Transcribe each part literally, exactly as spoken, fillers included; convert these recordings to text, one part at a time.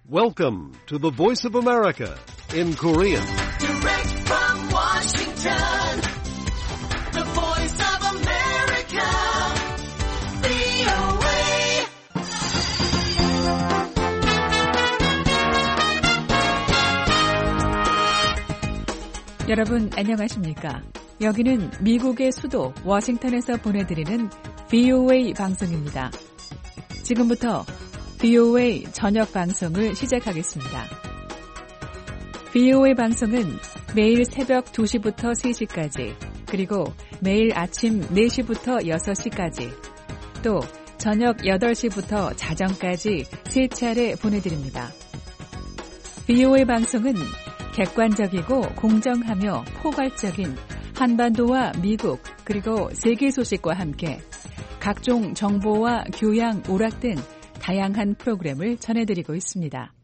Welcome to the Voice of America in Korean. Direct from Washington, the Voice of America, 브이오에이. 여러분 안녕하십니까? 여기는 미국의 수도 워싱턴에서 보내드리는 브이오에이 방송입니다. 지금부터 브이오에이 저녁 방송을 시작하겠습니다. 브이오에이 방송은 매일 새벽 두 시부터 세 시까지, 그리고 매일 아침 네 시부터 여섯 시까지, 또 저녁 여덟 시부터 자정까지 세 차례 보내드립니다. 브이오에이 방송은 객관적이고 공정하며 포괄적인 한반도와 미국 그리고 세계 소식과 함께 각종 정보와 교양, 오락 등 다양한 프로그램을 전해드리고 있습니다.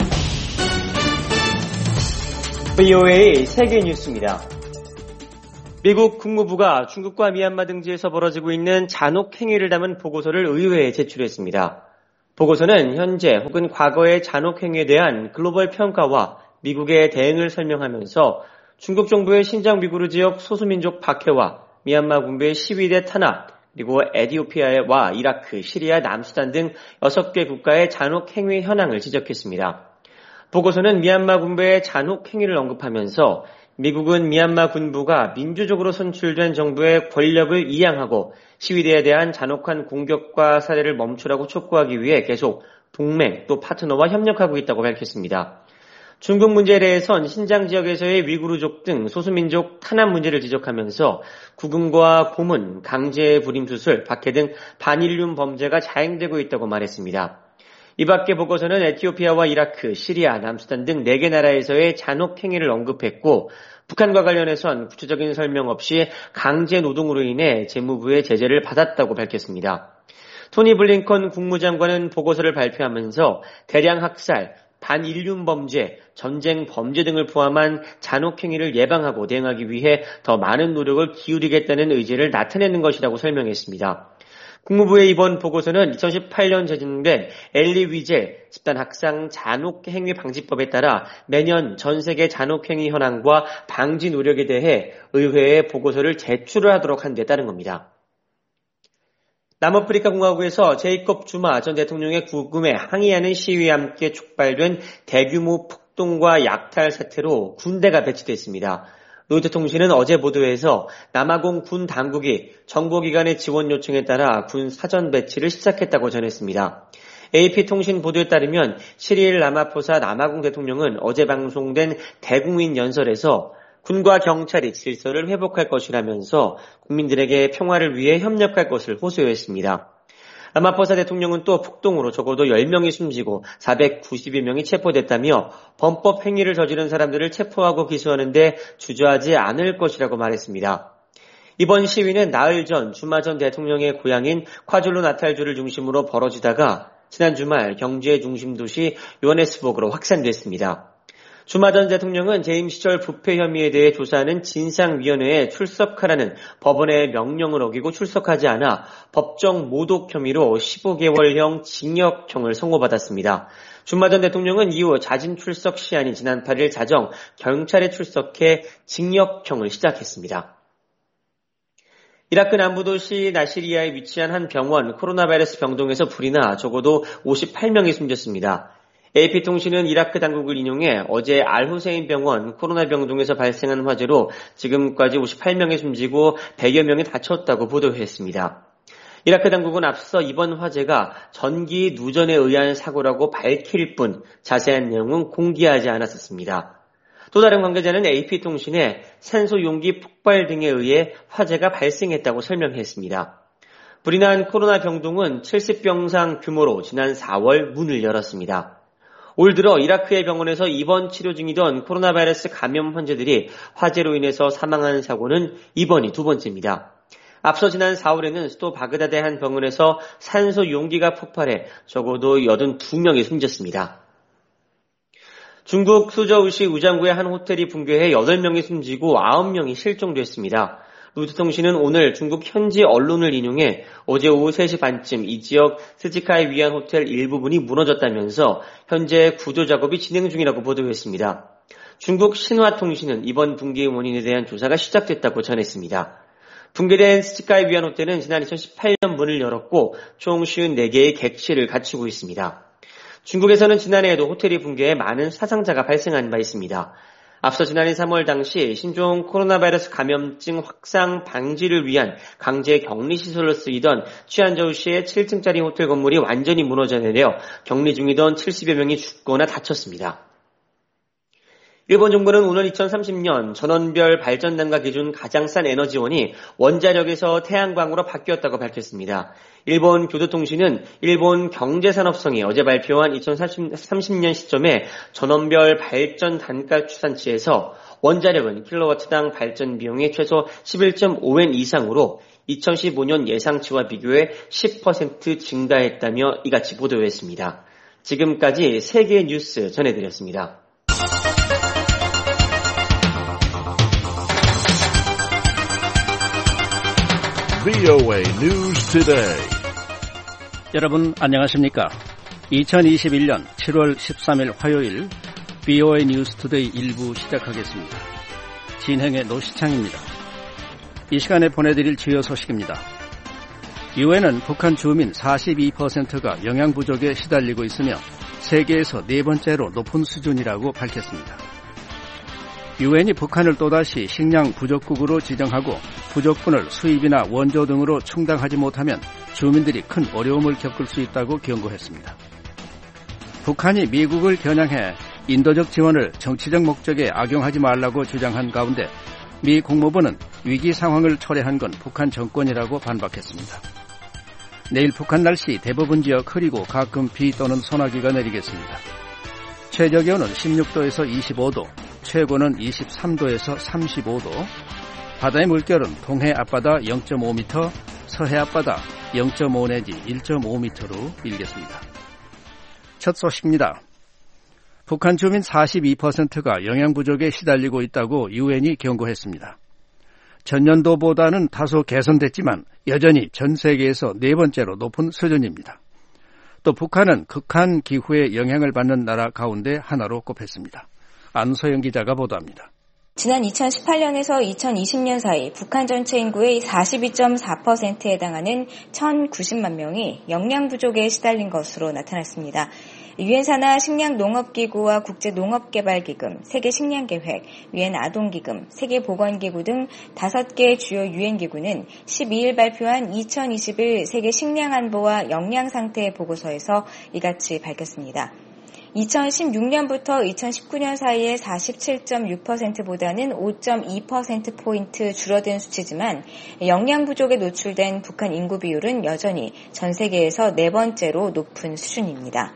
브이오에이 세계 뉴스입니다. 미국 국무부가 중국과 미얀마 등지에서 벌어지고 있는 잔혹 행위를 담은 보고서를 의회에 제출했습니다. 보고서는 현재 혹은 과거의 잔혹 행위에 대한 글로벌 평가와 미국의 대응을 설명하면서 중국 정부의 신장 위구르 지역 소수민족 박해와 미얀마 군부의 시위대 탄압, 그리고 에티오피아와 이라크, 시리아, 남수단 등 여섯 개 국가의 잔혹 행위 현황을 지적했습니다. 보고서는 미얀마 군부의 잔혹 행위를 언급하면서 미국은 미얀마 군부가 민주적으로 선출된 정부의 권력을 이양하고 시위대에 대한 잔혹한 공격과 사례를 멈추라고 촉구하기 위해 계속 동맹 또 파트너와 협력하고 있다고 밝혔습니다. 중국 문제에 대해선 신장 지역에서의 위구르족 등 소수민족 탄압 문제를 지적하면서 구금과 고문, 강제 불임수술, 박해 등 반인륜 범죄가 자행되고 있다고 말했습니다. 이 밖에 보고서는 에티오피아와 이라크, 시리아, 남수단 등 네 개 나라에서의 잔혹 행위를 언급했고 북한과 관련해선 구체적인 설명 없이 강제 노동으로 인해 재무부의 제재를 받았다고 밝혔습니다. 토니 블링컨 국무장관은 보고서를 발표하면서 대량 학살, 반인륜 범죄, 전쟁 범죄 등을 포함한 잔혹 행위를 예방하고 대응하기 위해 더 많은 노력을 기울이겠다는 의지를 나타내는 것이라고 설명했습니다. 국무부의 이번 보고서는 이천십팔 년 제정된 엘리 위젤 집단 학살 잔혹 행위 방지법에 따라 매년 전 세계 잔혹 행위 현황과 방지 노력에 대해 의회에 보고서를 제출을 하도록 한 데 따른 겁니다. 남아프리카 공화국에서 제이콥 주마 전 대통령의 구금에 항의하는 시위와 함께 촉발된 대규모 폭동과 약탈 사태로 군대가 배치됐습니다. 로이터 통신은 어제 보도에서 남아공 군 당국이 정보기관의 지원 요청에 따라 군 사전 배치를 시작했다고 전했습니다. 에이피통신 보도에 따르면 시리일 라마포사 남아공 대통령은 어제 방송된 대국민 연설에서 군과 경찰이 질서를 회복할 것이라면서 국민들에게 평화를 위해 협력할 것을 호소했습니다. 라마포사 대통령은 또 폭동으로 적어도 열 명이 숨지고 사백구십여 명이 체포됐다며 범법 행위를 저지른 사람들을 체포하고 기소하는 데 주저하지 않을 것이라고 말했습니다. 이번 시위는 나흘 전 주마 전 대통령의 고향인 콰줄루나탈주를 중심으로 벌어지다가 지난 주말 경제 중심 도시 요하네스버그로 확산됐습니다. 주마 전 대통령은 재임 시절 부패 혐의에 대해 조사하는 진상위원회에 출석하라는 법원의 명령을 어기고 출석하지 않아 법정 모독 혐의로 십오 개월형 징역형을 선고받았습니다. 주마 전 대통령은 이후 자진 출석 시한이 지난 팔 일 자정 경찰에 출석해 징역형을 시작했습니다. 이라크 남부도시 나시리아에 위치한 한 병원 코로나 바이러스 병동에서 불이 나 적어도 오십팔 명이 숨졌습니다. 에이피통신은 이라크 당국을 인용해 어제 알후세인 병원 코로나 병동에서 발생한 화재로 지금까지 오십팔 명이 숨지고 백여 명이 다쳤다고 보도했습니다. 이라크 당국은 앞서 이번 화재가 전기 누전에 의한 사고라고 밝힐 뿐 자세한 내용은 공개하지 않았었습니다. 또 다른 관계자는 에이피통신에 산소 용기 폭발 등에 의해 화재가 발생했다고 설명했습니다. 불이 난 코로나 병동은 칠십 병상 규모로 지난 사월 문을 열었습니다. 올 들어 이라크의 병원에서 입원 치료 중이던 코로나 바이러스 감염 환자들이 화재로 인해서 사망한 사고는 이번이 두 번째입니다. 앞서 지난 사월에는 수도 바그다드의 한 병원에서 산소 용기가 폭발해 적어도 여든두 명이 숨졌습니다. 중국 수저우시 우장구의 한 호텔이 붕괴해 여덟 명이 숨지고 아홉 명이 실종됐습니다. 로이터통신은 오늘 중국 현지 언론을 인용해 어제 오후 세 시 반쯤 이 지역 스지카이 위안 호텔 일부분이 무너졌다면서 현재 구조 작업이 진행 중이라고 보도했습니다. 중국 신화통신은 이번 붕괴의 원인에 대한 조사가 시작됐다고 전했습니다. 붕괴된 스지카이 위안 호텔은 지난 이천십팔 년 문을 열었고 총 오십사 개의 객실을 갖추고 있습니다. 중국에서는 지난해에도 호텔이 붕괴해 많은 사상자가 발생한 바 있습니다. 앞서 지난해 삼월 당시 신종 코로나 바이러스 감염증 확산 방지를 위한 강제 격리시설로 쓰이던 취안저우시의 칠 층짜리 호텔 건물이 완전히 무너져 내려 격리 중이던 칠십여 명이 죽거나 다쳤습니다. 일본 정부는 오늘 이천삼십 년 전원별 발전단가 기준 가장 싼 에너지원이 원자력에서 태양광으로 바뀌었다고 밝혔습니다. 일본 교도통신은 일본 경제산업성이 어제 발표한 이천삼십 년 시점에 전원별 발전 단가 추산치에서 원자력은 킬로와트당 발전 비용이 최소 십일 점 오 엔 이상으로 이천십오 년 예상치와 비교해 십 퍼센트 증가했다며 이같이 보도했습니다. 지금까지 세계 뉴스 전해드렸습니다. 브이오에이 News Today. 여러분 안녕하십니까? 이천이십일 년 칠월 십삼일 화요일 브이오에이 뉴스 투데이 일 부 시작하겠습니다. 진행의 노시창입니다. 이 시간에 보내드릴 주요 소식입니다. 유엔은 북한 주민 사십이 퍼센트가 영양 부족에 시달리고 있으며 세계에서 네 번째로 높은 수준이라고 밝혔습니다. 유엔이 북한을 또다시 식량 부족국으로 지정하고 부족분을 수입이나 원조 등으로 충당하지 못하면 주민들이 큰 어려움을 겪을 수 있다고 경고했습니다. 북한이 미국을 겨냥해 인도적 지원을 정치적 목적에 악용하지 말라고 주장한 가운데 미 국무부는 위기 상황을 초래한 건 북한 정권이라고 반박했습니다. 내일 북한 날씨 대부분 지역 흐리고 가끔 비 또는 소나기가 내리겠습니다. 최저기온은 십육 도에서 이십오 도, 최고는 이십삼 도에서 삼십오 도, 바다의 물결은 동해 앞바다 영 점 오 미터, 서해 앞바다 영 점 오 내지 일 점 오 미터로 일겠습니다. 첫 소식입니다. 북한 주민 사십이 퍼센트가 영양 부족에 시달리고 있다고 유엔이 경고했습니다. 전년도보다는 다소 개선됐지만 여전히 전 세계에서 네 번째로 높은 수준입니다. 또 북한은 극한 기후에 영향을 받는 나라 가운데 하나로 꼽혔습니다. 안소영 기자가 보도합니다. 지난 이천십팔 년에서 이천이십 년 사이 북한 전체 인구의 사십이 점 사 퍼센트에 해당하는 천구십만 명이 영양 부족에 시달린 것으로 나타났습니다. 유엔 산하 식량농업기구와 국제농업개발기금, 세계식량계획, 유엔 아동기금, 세계보건기구 등 다섯 개 주요 유엔기구는 십이일 발표한 이천이십일 세계식량안보와 영양상태 보고서에서 이같이 밝혔습니다. 이천십육 년부터 이천십구 년 사이에 사십칠 점 육 퍼센트보다는 오 점 이 퍼센트포인트 줄어든 수치지만 영양 부족에 노출된 북한 인구 비율은 여전히 전 세계에서 네 번째로 높은 수준입니다.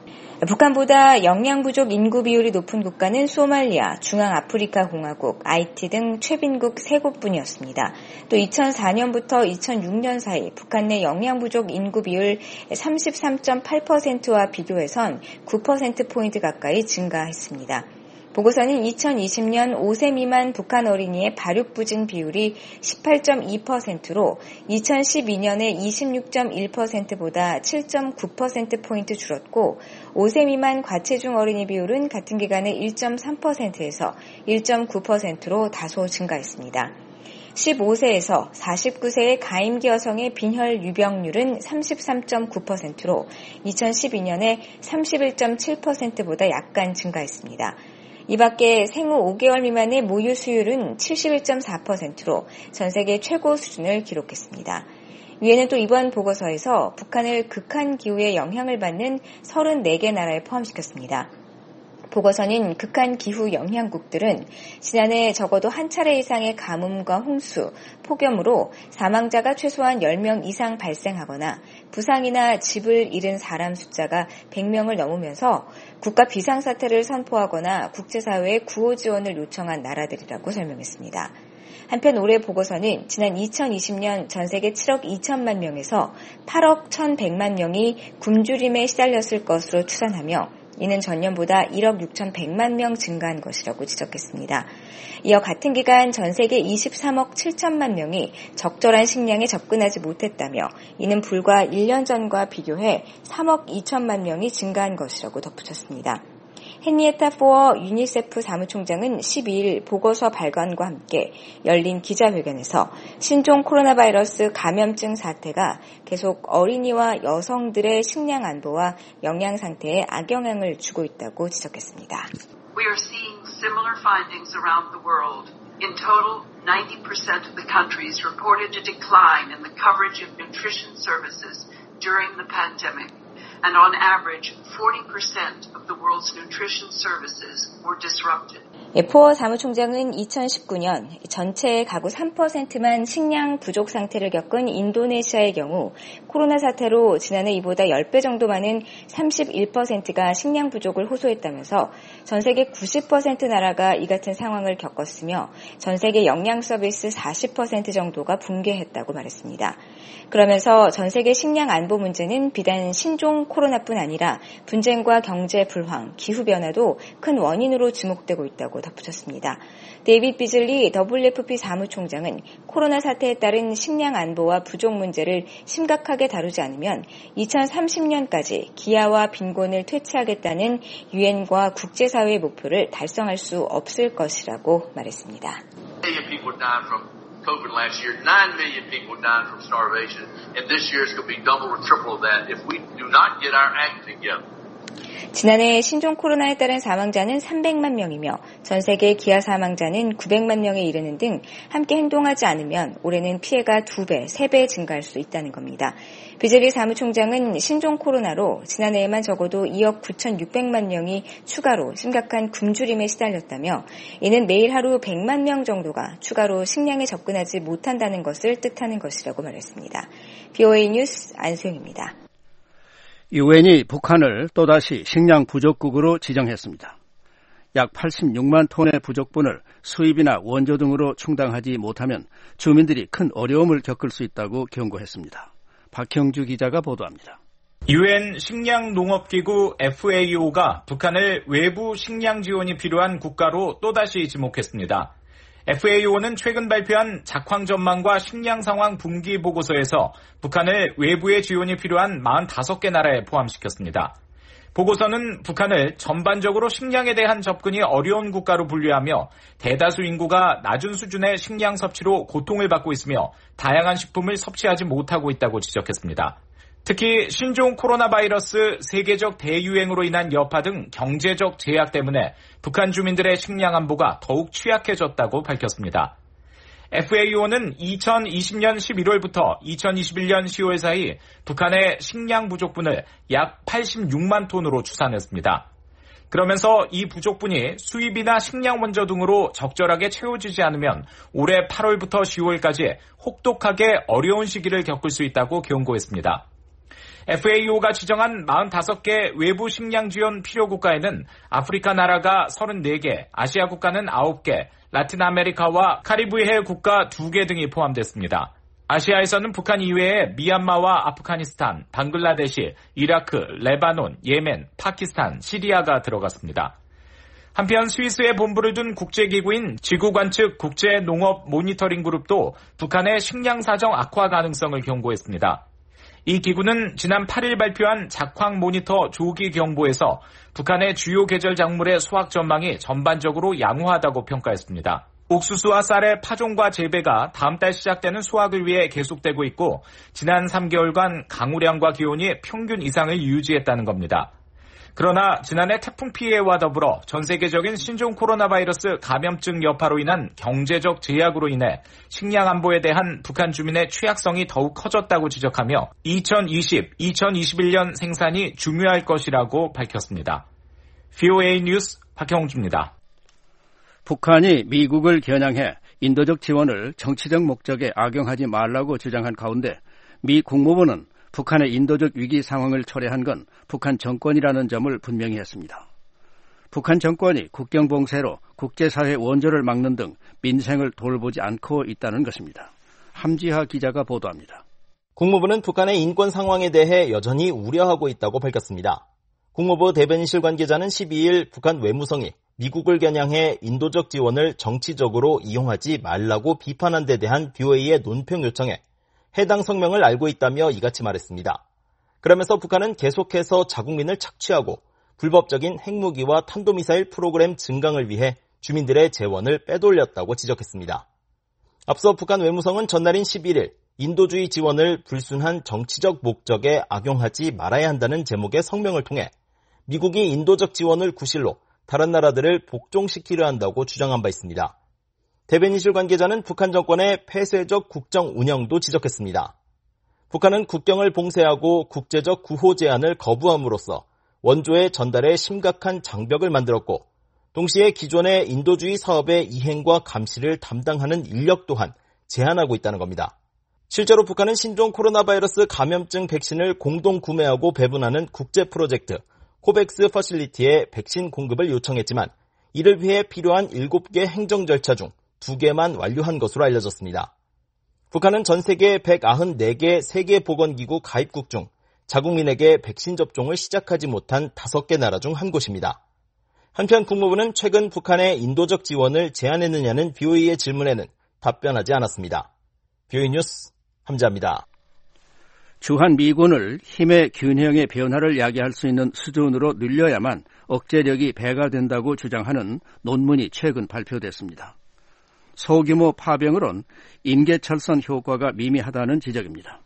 북한보다 영양 부족 인구 비율이 높은 국가는 소말리아, 중앙아프리카 공화국, 아이티 등 최빈국 세 곳뿐이었습니다. 또 이천사 년부터 이천육 년 사이 북한 내 영양 부족 인구 비율 삼십삼 점 팔 퍼센트와 비교해선 구 퍼센트포인트 가까이 증가했습니다. 보고서는 이천이십 년 오 세 미만 북한 어린이의 발육부진 비율이 십팔 점 이 퍼센트로 이천십이 년에 이십육 점 일 퍼센트보다 칠 점 구 퍼센트포인트 줄었고 오 세 미만 과체중 어린이 비율은 같은 기간에 일 점 삼 퍼센트에서 일 점 구 퍼센트로 다소 증가했습니다. 십오 세에서 사십구 세의 가임기 여성의 빈혈 유병률은 삼십삼 점 구 퍼센트로 이천십이 년에 삼십일 점 칠 퍼센트보다 약간 증가했습니다. 이 밖에 생후 오 개월 미만의 모유 수율은 칠십일 점 사 퍼센트로 전 세계 최고 수준을 기록했습니다. 유엔은 또 이번 보고서에서 북한을 극한 기후에 영향을 받는 서른네 개 나라에 포함시켰습니다. 보고서는 극한 기후 영향국들은 지난해 적어도 한 차례 이상의 가뭄과 홍수, 폭염으로 사망자가 최소한 열 명 이상 발생하거나 부상이나 집을 잃은 사람 숫자가 백 명을 넘으면서 국가 비상사태를 선포하거나 국제사회에 구호 지원을 요청한 나라들이라고 설명했습니다. 한편 올해 보고서는 지난 이천이십 년 전 세계 칠억 이천만 명에서 팔억 천백만 명이 굶주림에 시달렸을 것으로 추산하며 이는 전년보다 일억 육천백만 명 증가한 것이라고 지적했습니다. 이어 같은 기간 전 세계 이십삼억 칠천만 명이 적절한 식량에 접근하지 못했다며 이는 불과 일 년 전과 비교해 삼억 이천만 명이 증가한 것이라고 덧붙였습니다. 헨리에타 포어 유니세프 사무총장은 십이일 보고서 발간과 함께 열린 기자회견에서 신종 코로나 바이러스 감염증 사태가 계속 어린이와 여성들의 식량 안보와 영양 상태에 악영향을 주고 있다고 지적했습니다. We are seeing similar findings around the world. In total, ninety percent of the countries reported a decline in the coverage of nutrition services during the pandemic. And on average, forty percent of the world's nutrition services were disrupted. 포어 사무총장은 이천십구 년 전체 가구 삼 퍼센트만 식량 부족 상태를 겪은 인도네시아의 경우 코로나 사태로 지난해 이보다 십 배 정도 많은 삼십일 퍼센트가 식량 부족을 호소했다면서 전 세계 구십 퍼센트 나라가 이 같은 상황을 겪었으며 전 세계 영양 서비스 사십 퍼센트 정도가 붕괴했다고 말했습니다. 그러면서 전 세계 식량 안보 문제는 비단 신종 코로나뿐 아니라 분쟁과 경제 불황, 기후변화도 큰 원인으로 지목되고 있다고 덧붙였습니다. 데이빗 비즐리 더블유에프피 사무총장은 코로나 사태에 따른 식량 안보와 부족 문제를 심각하게 다루지 않으면 이천삼십 년까지 기아와 빈곤을 퇴치하겠다는 유엔과 국제사회의 목표를 달성할 수 없을 것이라고 말했습니다. COVID last year, nine million people died from starvation, and this year it's going to be double or triple of that if we do not get our act together. 지난해 신종 코로나에 따른 사망자는 삼백만 명이며 전 세계 기아 사망자는 구백만 명에 이르는 등 함께 행동하지 않으면 올해는 피해가 두 배, 세 배 증가할 수 있다는 겁니다. 비즐리 사무총장은 신종 코로나로 지난해에만 적어도 이억 구천육백만 명이 추가로 심각한 굶주림에 시달렸다며 이는 매일 하루 백만 명 정도가 추가로 식량에 접근하지 못한다는 것을 뜻하는 것이라고 말했습니다. 비오에이 뉴스 안소영입니다. 유엔이 북한을 또다시 식량 부족국으로 지정했습니다. 약 팔십육만 톤의 부족분을 수입이나 원조 등으로 충당하지 못하면 주민들이 큰 어려움을 겪을 수 있다고 경고했습니다. 박형주 기자가 보도합니다. 유엔 식량농업기구 에프에이오가 북한을 외부 식량 지원이 필요한 국가로 또다시 지목했습니다. 에프에이오는 최근 발표한 작황 전망과 식량 상황 분기 보고서에서 북한을 외부의 지원이 필요한 사십오 개 나라에 포함시켰습니다. 보고서는 북한을 전반적으로 식량에 대한 접근이 어려운 국가로 분류하며 대다수 인구가 낮은 수준의 식량 섭취로 고통을 받고 있으며 다양한 식품을 섭취하지 못하고 있다고 지적했습니다. 특히 신종 코로나 바이러스 세계적 대유행으로 인한 여파 등 경제적 제약 때문에 북한 주민들의 식량 안보가 더욱 취약해졌다고 밝혔습니다. 에프에이오는 이천이십 년 십일월부터 이천이십일 년 시월 사이 북한의 식량 부족분을 약 팔십육만 톤으로 추산했습니다. 그러면서 이 부족분이 수입이나 식량 원조 등으로 적절하게 채워지지 않으면 올해 팔월부터 시월까지 혹독하게 어려운 시기를 겪을 수 있다고 경고했습니다. 에프에이오가 지정한 사십오 개 외부 식량 지원 필요 국가에는 아프리카 나라가 서른네 개, 아시아 국가는 아홉 개, 라틴 아메리카와 카리브해 국가 두 개 등이 포함됐습니다. 아시아에서는 북한 이외에 미얀마와 아프가니스탄, 방글라데시, 이라크, 레바논, 예멘, 파키스탄, 시리아가 들어갔습니다. 한편 스위스에 본부를 둔 국제기구인 지구관측 국제농업 모니터링 그룹도 북한의 식량 사정 악화 가능성을 경고했습니다. 이 기구는 지난 팔일 발표한 작황 모니터 조기 경보에서 북한의 주요 계절 작물의 수확 전망이 전반적으로 양호하다고 평가했습니다. 옥수수와 쌀의 파종과 재배가 다음 달 시작되는 수확을 위해 계속되고 있고 지난 삼 개월간 강우량과 기온이 평균 이상을 유지했다는 겁니다. 그러나 지난해 태풍 피해와 더불어 전 세계적인 신종 코로나 바이러스 감염증 여파로 인한 경제적 제약으로 인해 식량 안보에 대한 북한 주민의 취약성이 더욱 커졌다고 지적하며 이천이십, 이천이십일 년 생산이 중요할 것이라고 밝혔습니다. 비오에이 뉴스 박형주입니다. 북한이 미국을 겨냥해 인도적 지원을 정치적 목적에 악용하지 말라고 주장한 가운데 미 국무부는 북한의 인도적 위기 상황을 초래한 건 북한 정권이라는 점을 분명히 했습니다. 북한 정권이 국경 봉쇄로 국제사회 원조를 막는 등 민생을 돌보지 않고 있다는 것입니다. 함지하 기자가 보도합니다. 국무부는 북한의 인권 상황에 대해 여전히 우려하고 있다고 밝혔습니다. 국무부 대변인실 관계자는 십이일 북한 외무성이 미국을 겨냥해 인도적 지원을 정치적으로 이용하지 말라고 비판한 데 대한 비오에이의 논평 요청에 해당 성명을 알고 있다며 이같이 말했습니다. 그러면서 북한은 계속해서 자국민을 착취하고 불법적인 핵무기와 탄도미사일 프로그램 증강을 위해 주민들의 재원을 빼돌렸다고 지적했습니다. 앞서 북한 외무성은 전날인 십일일 인도주의 지원을 불순한 정치적 목적에 악용하지 말아야 한다는 제목의 성명을 통해 미국이 인도적 지원을 구실로 다른 나라들을 복종시키려 한다고 주장한 바 있습니다. 대변인실 관계자는 북한 정권의 폐쇄적 국정 운영도 지적했습니다. 북한은 국경을 봉쇄하고 국제적 구호 제안을 거부함으로써 원조의 전달에 심각한 장벽을 만들었고 동시에 기존의 인도주의 사업의 이행과 감시를 담당하는 인력 또한 제한하고 있다는 겁니다. 실제로 북한은 신종 코로나 바이러스 감염증 백신을 공동 구매하고 배분하는 국제 프로젝트 코백스 퍼실리티에 백신 공급을 요청했지만 이를 위해 필요한 일곱 개 행정 절차 중 두 개만 완료한 것으로 알려졌습니다. 북한은 전 세계 백구십사 개 세계보건기구 가입국 중 자국민에게 백신 접종을 시작하지 못한 다섯 개 나라 중 한 곳입니다. 한편 국무부는 최근 북한의 인도적 지원을 제안했느냐는 비오에이의 질문에는 답변하지 않았습니다. 비오에이 뉴스 함자입니다. 주한 미군을 힘의 균형의 변화를 야기할 수 있는 수준으로 늘려야만 억제력이 배가 된다고 주장하는 논문이 최근 발표됐습니다. 소규모 파병으론 인계철선 효과가 미미하다는 지적입니다.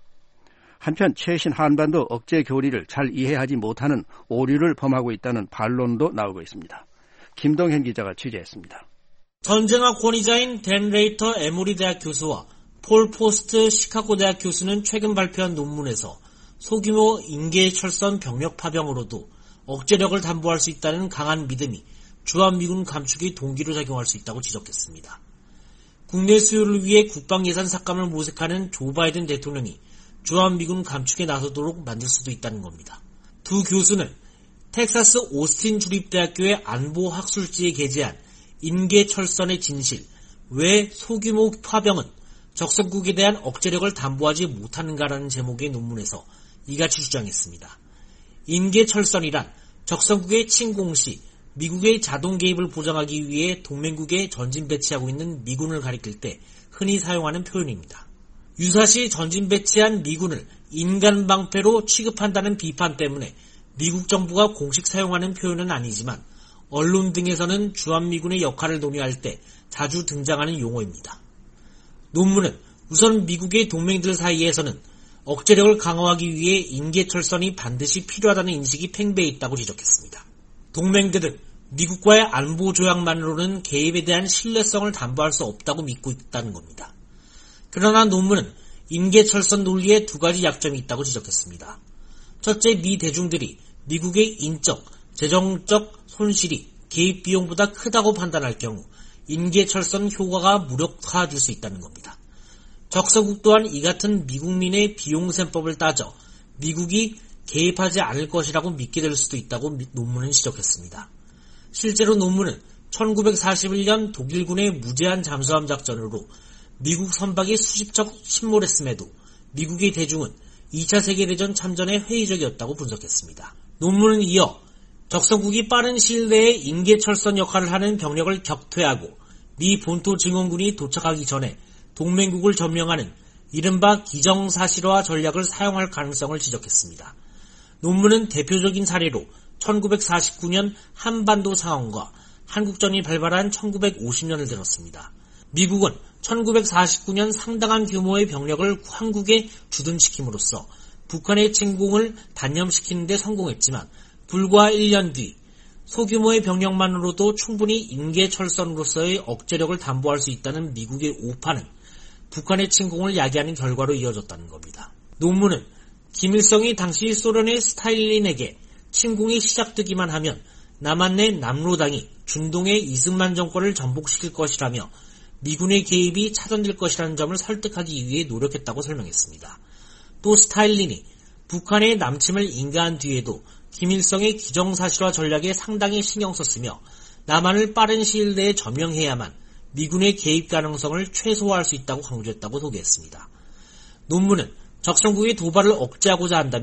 한편 최신 한반도 억제 교리를 잘 이해하지 못하는 오류를 범하고 있다는 반론도 나오고 있습니다. 김동현 기자가 취재했습니다. 전쟁학 권위자인 댄 레이터 에모리 대학 교수와 폴 포스트 시카고 대학 교수는 최근 발표한 논문에서 소규모 인계철선 병력 파병으로도 억제력을 담보할 수 있다는 강한 믿음이 주한미군 감축의 동기로 작용할 수 있다고 지적했습니다. 국내 수요를 위해 국방예산 삭감을 모색하는 조 바이든 대통령이 주한미군 감축에 나서도록 만들 수도 있다는 겁니다. 두 교수는 텍사스 오스틴 주립대학교의 안보학술지에 게재한 인계철선의 진실, 왜 소규모 파병은 적성국에 대한 억제력을 담보하지 못하는가라는 제목의 논문에서 이같이 주장했습니다. 인계철선이란 적성국의 침공 시 미국의 자동 개입을 보장하기 위해 동맹국에 전진 배치하고 있는 미군을 가리킬 때 흔히 사용하는 표현입니다. 유사시 전진 배치한 미군을 인간 방패로 취급한다는 비판 때문에 미국 정부가 공식 사용하는 표현은 아니지만 언론 등에서는 주한미군의 역할을 논의할 때 자주 등장하는 용어입니다. 논문은 우선 미국의 동맹들 사이에서는 억제력을 강화하기 위해 인계철선이 반드시 필요하다는 인식이 팽배해 있다고 지적했습니다. 동맹들은 미국과의 안보 조약만으로는 개입에 대한 신뢰성을 담보할 수 없다고 믿고 있다는 겁니다. 그러나 논문은 인계철선 논리에 두 가지 약점이 있다고 지적했습니다. 첫째, 미 대중들이 미국의 인적, 재정적 손실이 개입 비용보다 크다고 판단할 경우 인계철선 효과가 무력화될 수 있다는 겁니다. 적성국 또한 이 같은 미국민의 비용셈법을 따져 미국이 개입하지 않을 것이라고 믿게 될 수도 있다고 논문은 지적했습니다. 실제로 논문은 천구백사십일 년 독일군의 무제한 잠수함 작전으로 미국 선박이 수십 척 침몰했음에도 미국의 대중은 이 차 세계대전 참전에 회의적이었다고 분석했습니다. 논문은 이어 적성국이 빠른 시일 내에 인계철선 역할을 하는 병력을 격퇴하고 미 본토 증원군이 도착하기 전에 동맹국을 점령하는 이른바 기정사실화 전략을 사용할 가능성을 지적했습니다. 논문은 대표적인 사례로 천구백사십구 년 한반도 상황과 한국전이 발발한 천구백오십 년을 들었습니다. 미국은 천구백사십구 년 상당한 규모의 병력을 한국에 주둔시킴으로써 북한의 침공을 단념시키는 데 성공했지만 불과 일 년 뒤 소규모의 병력만으로도 충분히 인계철선으로서의 억제력을 담보할 수 있다는 미국의 오판은 북한의 침공을 야기하는 결과로 이어졌다는 겁니다. 논문은 김일성이 당시 소련의 스탈린에게 침공이 시작되기만 하면 남한 내 남로당이 준동의 이승만 정권을 전복시킬 것이라며 미군의 개입이 차단될 것이라는 점을 설득하기 위해 노력했다고 설명했습니다. 또 스탈린이 북한의 남침을 인가한 뒤에도 김일성의 기정사실화 전략에 상당히 신경 썼으며 남한을 빠른 시일 내에 점령해야만 미군의 개입 가능성을 최소화할 수 있다고 강조했다고 소개했습니다. 논문은 적성국의 도발을 억제하고자 한다면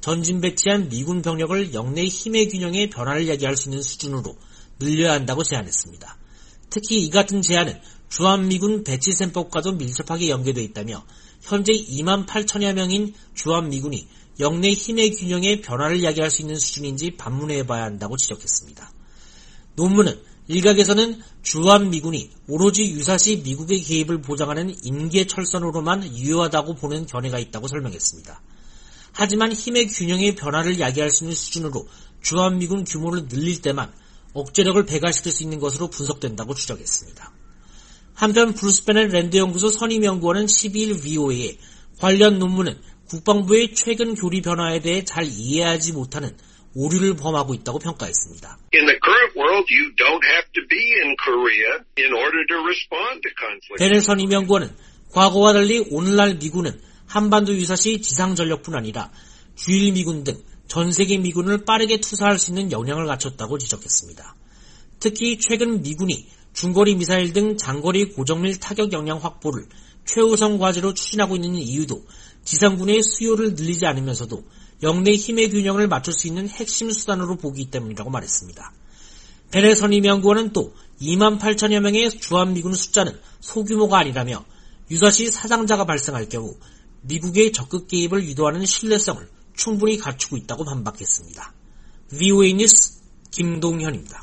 전진 배치한 미군 병력을 영내 힘의 균형의 변화를 야기할 수 있는 수준으로 늘려야 한다고 제안했습니다. 특히 이 같은 제안은 주한미군 배치셈법과도 밀접하게 연계되어 있다며 현재 이만 팔천여 명인 주한미군이 영내 힘의 균형의 변화를 야기할 수 있는 수준인지 반문해봐야 한다고 지적했습니다. 논문은 일각에서는 주한미군이 오로지 유사시 미국의 개입을 보장하는 인계철선으로만 유효하다고 보는 견해가 있다고 설명했습니다. 하지만 힘의 균형의 변화를 야기할 수 있는 수준으로 주한미군 규모를 늘릴 때만 억제력을 배가시킬 수 있는 것으로 분석된다고 추정했습니다. 한편 브루스베넷 랜드연구소 선임연구원은 십이일 브이오에이에 관련 논문은 국방부의 최근 교리 변화에 대해 잘 이해하지 못하는 오류를 범하고 있다고 평가했습니다. In the current world, you don't have to be in Korea in order to respond to conflict. 베넷 선임연구원은 과거와 달리 오늘날 미군은 한반도 유사시 지상전력뿐 아니라 주일 미군 등 전 세계 미군을 빠르게 투사할 수 있는 역량을 갖췄다고 지적했습니다. 특히 최근 미군이 중거리 미사일 등 장거리 고정밀 타격 역량 확보를 최우선 과제로 추진하고 있는 이유도 지상군의 수요를 늘리지 않으면서도 영내 힘의 균형을 맞출 수 있는 핵심 수단으로 보기 때문이라고 말했습니다. 베넷 선임연구원은 또 이만 팔천여 명의 주한미군 숫자는 소규모가 아니라며 유사시 사상자가 발생할 경우 미국의 적극 개입을 유도하는 신뢰성을 충분히 갖추고 있다고 반박했습니다. 브이오에이 뉴스 김동현입니다.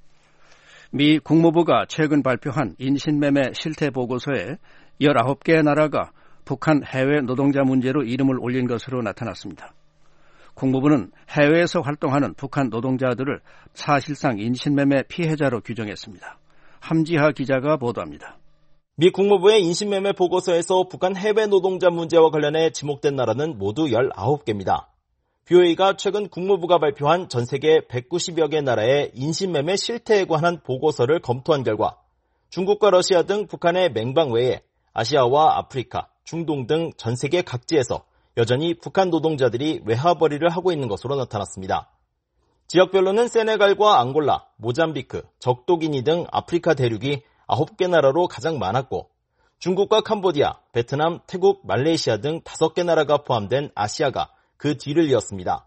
미 국무부가 최근 발표한 인신매매 실태 보고서에 열아홉 개 나라가 북한 해외 노동자 문제로 이름을 올린 것으로 나타났습니다. 국무부는 해외에서 활동하는 북한 노동자들을 사실상 인신매매 피해자로 규정했습니다. 함지하 기자가 보도합니다. 미 국무부의 인신매매 보고서에서 북한 해외 노동자 문제와 관련해 지목된 나라는 모두 열아홉 개입니다. 브이오에이가 최근 국무부가 발표한 전 세계 백구십여 개 나라의 인신매매 실태에 관한 보고서를 검토한 결과 중국과 러시아 등 북한의 맹방 외에 아시아와 아프리카, 중동 등 전 세계 각지에서 여전히 북한 노동자들이 외화벌이를 하고 있는 것으로 나타났습니다. 지역별로는 세네갈과 앙골라, 모잠비크, 적도기니 등 아프리카 대륙이 아홉 개 나라로 가장 많았고 중국과 캄보디아, 베트남, 태국, 말레이시아 등 다섯 개 나라가 포함된 아시아가 그 뒤를 이었습니다.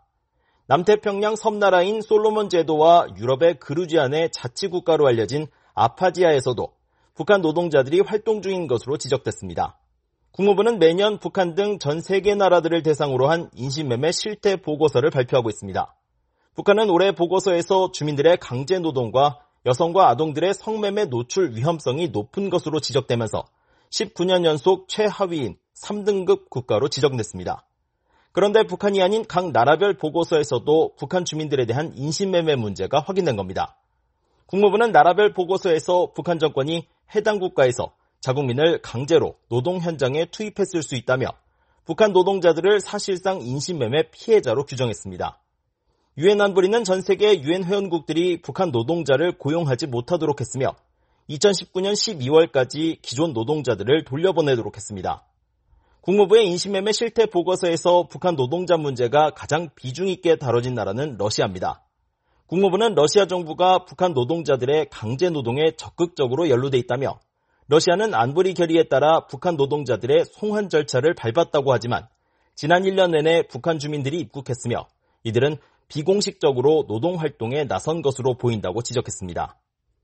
남태평양 섬나라인 솔로몬 제도와 유럽의 그루지안의 자치국가로 알려진 아파지아에서도 북한 노동자들이 활동 중인 것으로 지적됐습니다. 국무부는 매년 북한 등 전 세계 나라들을 대상으로 한 인신매매 실태 보고서를 발표하고 있습니다. 북한은 올해 보고서에서 주민들의 강제 노동과 여성과 아동들의 성매매 노출 위험성이 높은 것으로 지적되면서 십구 년 연속 최하위인 삼 등급 국가로 지정됐습니다. 그런데 북한이 아닌 각 나라별 보고서에서도 북한 주민들에 대한 인신매매 문제가 확인된 겁니다. 국무부는 나라별 보고서에서 북한 정권이 해당 국가에서 자국민을 강제로 노동 현장에 투입했을 수 있다며 북한 노동자들을 사실상 인신매매 피해자로 규정했습니다. 유엔 안보리는 전 세계 유엔 회원국들이 북한 노동자를 고용하지 못하도록 했으며 이천십구 년 십이월까지 기존 노동자들을 돌려보내도록 했습니다. 국무부의 인신매매 실태 보고서에서 북한 노동자 문제가 가장 비중 있게 다뤄진 나라는 러시아입니다. 국무부는 러시아 정부가 북한 노동자들의 강제 노동에 적극적으로 연루돼 있다며 러시아는 안보리 결의에 따라 북한 노동자들의 송환 절차를 밟았다고 하지만 지난 일 년 내내 북한 주민들이 입국했으며 이들은 비공식적으로 노동활동에 나선 것으로 보인다고 지적했습니다.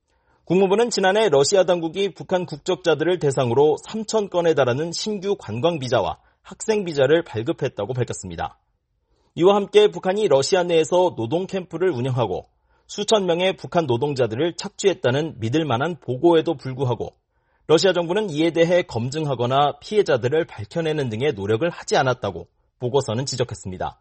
국무부는 지난해 러시아 당국이 북한 국적자들을 대상으로 삼천 건에 달하는 신규 관광비자와 학생비자를 발급했다고 밝혔습니다. 이와 함께 북한이 러시아 내에서 노동캠프를 운영하고 수천 명의 북한 노동자들을 착취했다는 믿을 만한 보고에도 불구하고 러시아 정부는 이에 대해 검증하거나 피해자들을 밝혀내는 등의 노력을 하지 않았다고 보고서는 지적했습니다.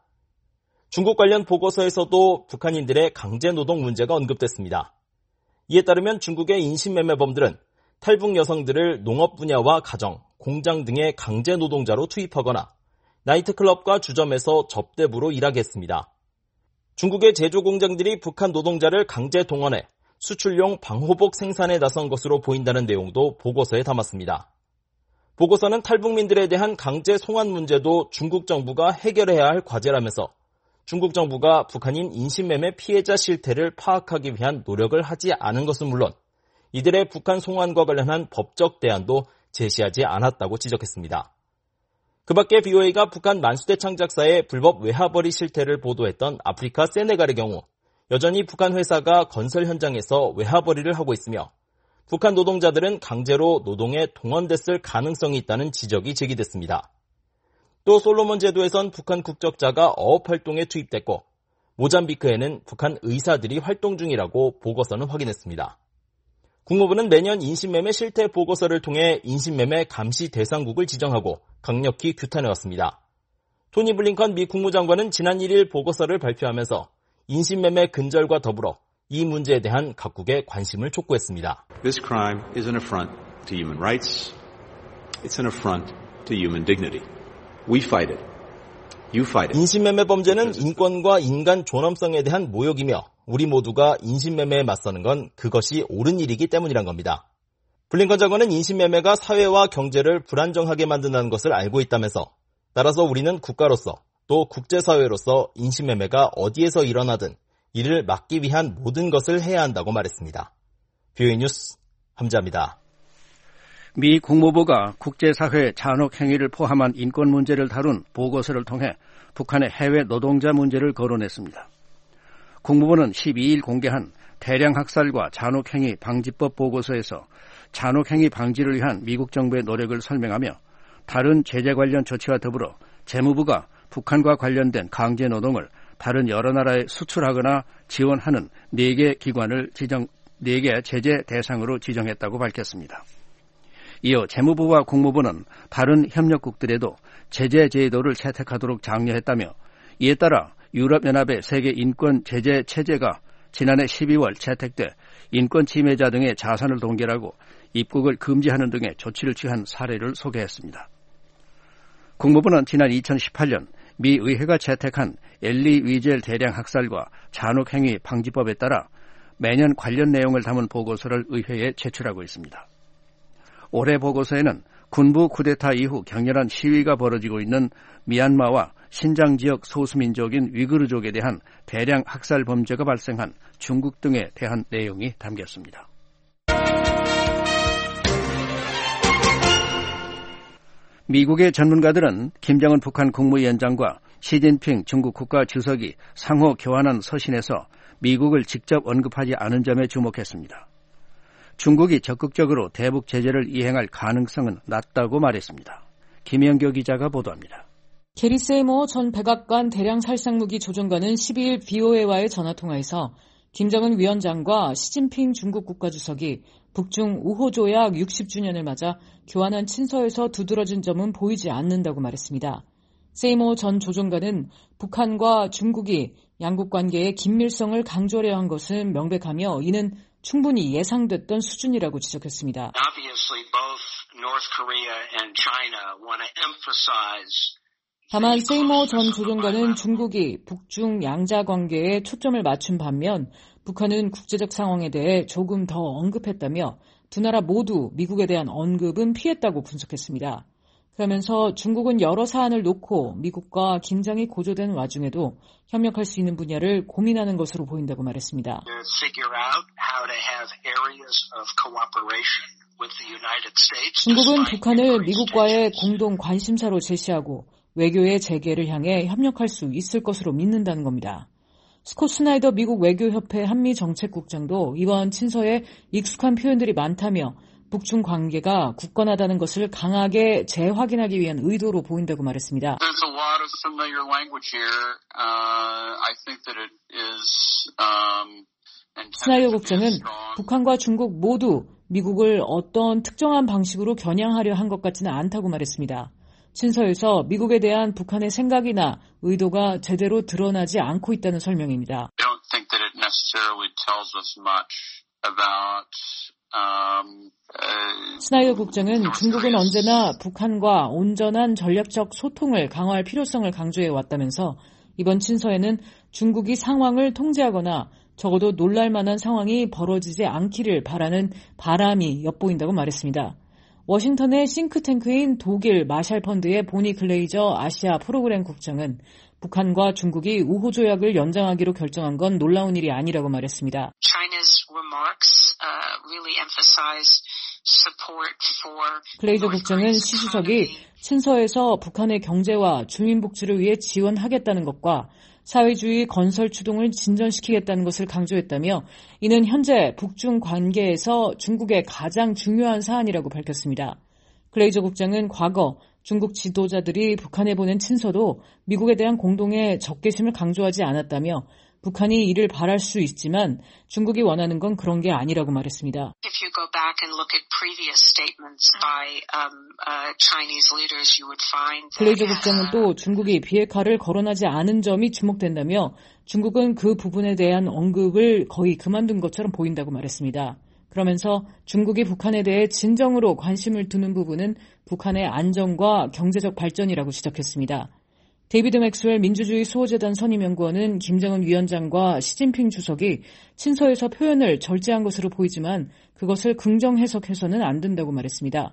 중국 관련 보고서에서도 북한인들의 강제노동 문제가 언급됐습니다. 이에 따르면 중국의 인신매매범들은 탈북 여성들을 농업 분야와 가정, 공장 등의 강제노동자로 투입하거나 나이트클럽과 주점에서 접대부로 일하게 했습니다. 중국의 제조공장들이 북한 노동자를 강제 동원해 수출용 방호복 생산에 나선 것으로 보인다는 내용도 보고서에 담았습니다. 보고서는 탈북민들에 대한 강제 송환 문제도 중국 정부가 해결해야 할 과제라면서 중국 정부가 북한인 인신매매 피해자 실태를 파악하기 위한 노력을 하지 않은 것은 물론 이들의 북한 송환과 관련한 법적 대안도 제시하지 않았다고 지적했습니다. 그 밖에 비오에이가 북한 만수대 창작사의 불법 외화벌이 실태를 보도했던 아프리카 세네갈의 경우 여전히 북한 회사가 건설 현장에서 외화벌이를 하고 있으며 북한 노동자들은 강제로 노동에 동원됐을 가능성이 있다는 지적이 제기됐습니다. 또 솔로몬 제도에선 북한 국적자가 어업활동에 투입됐고 모잠비크에는 북한 의사들이 활동 중이라고 보고서는 확인했습니다. 국무부는 매년 인신매매 실태 보고서를 통해 인신매매 감시 대상국을 지정하고 강력히 규탄해왔습니다. 토니 블링컨 미 국무장관은 지난 일 일 보고서를 발표하면서 인신매매 근절과 더불어 이 문제에 대한 각국의 관심을 촉구했습니다. This crime is an affront to human rights. It's an affront to human dignity. We fight it. You fight it. 인신매매 범죄는 인권과 인간 존엄성에 대한 모욕이며 우리 모두가 인신매매에 맞서는 건 그것이 옳은 일이기 때문이란 겁니다. 블링컨 장관은 인신매매가 사회와 경제를 불안정하게 만든다는 것을 알고 있다면서 따라서 우리는 국가로서 또 국제사회로서 인신매매가 어디에서 일어나든 이를 막기 위한 모든 것을 해야 한다고 말했습니다. 비오에이 뉴스 함자입니다. 미 국무부가 국제사회 잔혹 행위를 포함한 인권 문제를 다룬 보고서를 통해 북한의 해외 노동자 문제를 거론했습니다. 국무부는 십이 일 공개한 대량 학살과 잔혹행위 방지법 보고서에서 잔혹행위 방지를 위한 미국 정부의 노력을 설명하며 다른 제재 관련 조치와 더불어 재무부가 북한과 관련된 강제 노동을 다른 여러 나라에 수출하거나 지원하는 네 개 기관을 지정, 네 개 제재 대상으로 지정했다고 밝혔습니다. 이어 재무부와 국무부는 다른 협력국들에도 제재 제도를 채택하도록 장려했다며 이에 따라 유럽연합의 세계 인권 제재 체제가 지난해 십이월 채택돼 인권 침해자 등의 자산을 동결하고 입국을 금지하는 등의 조치를 취한 사례를 소개했습니다. 국무부는 지난 이천십팔 년 미 의회가 채택한 엘리 위젤 대량 학살과 잔혹행위 방지법에 따라 매년 관련 내용을 담은 보고서를 의회에 제출하고 있습니다. 올해 보고서에는 군부 쿠데타 이후 격렬한 시위가 벌어지고 있는 미얀마와 신장 지역 소수민족인 위구르족에 대한 대량 학살 범죄가 발생한 중국 등에 대한 내용이 담겼습니다. 미국의 전문가들은 김정은 북한 국무위원장과 시진핑 중국 국가주석이 상호 교환한 서신에서 미국을 직접 언급하지 않은 점에 주목했습니다. 중국이 적극적으로 대북 제재를 이행할 가능성은 낮다고 말했습니다. 김영교 기자가 보도합니다. 게리 세이모 전 백악관 대량 살상무기 조종관은 십이 일 비오에이와의 전화통화에서 김정은 위원장과 시진핑 중국 국가주석이 북중 우호조약 육십 주년을 맞아 교환한 친서에서 두드러진 점은 보이지 않는다고 말했습니다. 세이모 전 조종관은 북한과 중국이 양국 관계의 긴밀성을 강조하려 한 것은 명백하며 이는 충분히 예상됐던 수준이라고 지적했습니다. 다만 세이모 전 조종관은 중국이 북중 양자 관계에 초점을 맞춘 반면 북한은 국제적 상황에 대해 조금 더 언급했다며 두 나라 모두 미국에 대한 언급은 피했다고 분석했습니다. 그러면서 중국은 여러 사안을 놓고 미국과 긴장이 고조된 와중에도 협력할 수 있는 분야를 고민하는 것으로 보인다고 말했습니다. 중국은 북한을 미국과의 공동 관심사로 제시하고 외교의 재개를 향해 협력할 수 있을 것으로 믿는다는 겁니다. 스콧 스나이더 미국 외교협회 한미정책국장도 이번 친서에 익숙한 표현들이 많다며 북중 관계가 굳건하다는 것을 강하게 재확인하기 위한 의도로 보인다고 말했습니다. 스나이더 국장은 북한과 중국 모두 미국을 어떤 특정한 방식으로 겨냥하려 한 것 같지는 않다고 말했습니다. 친서에서 미국에 대한 북한의 생각이나 의도가 제대로 드러나지 않고 있다는 설명입니다. 스나이더 국장은 중국은 언제나 북한과 온전한 전략적 소통을 강화할 필요성을 강조해 왔다면서 이번 친서에는 중국이 상황을 통제하거나 적어도 놀랄 만한 상황이 벌어지지 않기를 바라는 바람이 엿보인다고 말했습니다. 워싱턴의 싱크탱크인 독일 마샬 펀드의 보니 글레이저 아시아 프로그램 국장은 북한과 중국이 우호조약을 연장하기로 결정한 건 놀라운 일이 아니라고 말했습니다. 글레이저 국장은 시 주석이 친서에서 북한의 경제와 주민복지를 위해 지원하겠다는 것과 사회주의 건설 추동을 진전시키겠다는 것을 강조했다며 이는 현재 북중 관계에서 중국의 가장 중요한 사안이라고 밝혔습니다. 글레이저 국장은 과거 중국 지도자들이 북한에 보낸 친서도 미국에 대한 공동의 적개심을 강조하지 않았다며 북한이 이를 바랄 수 있지만 중국이 원하는 건 그런 게 아니라고 말했습니다. 글레이저 국장은 또 중국이 비핵화를 거론하지 않은 점이 주목된다며 중국은 그 부분에 대한 언급을 거의 그만둔 것처럼 보인다고 말했습니다. 그러면서 중국이 북한에 대해 진정으로 관심을 두는 부분은 북한의 안정과 경제적 발전이라고 지적했습니다. 데이비드 맥스웰 민주주의 수호재단 선임연구원은 김정은 위원장과 시진핑 주석이 친서에서 표현을 절제한 것으로 보이지만 그것을 긍정 해석해서는 안 된다고 말했습니다.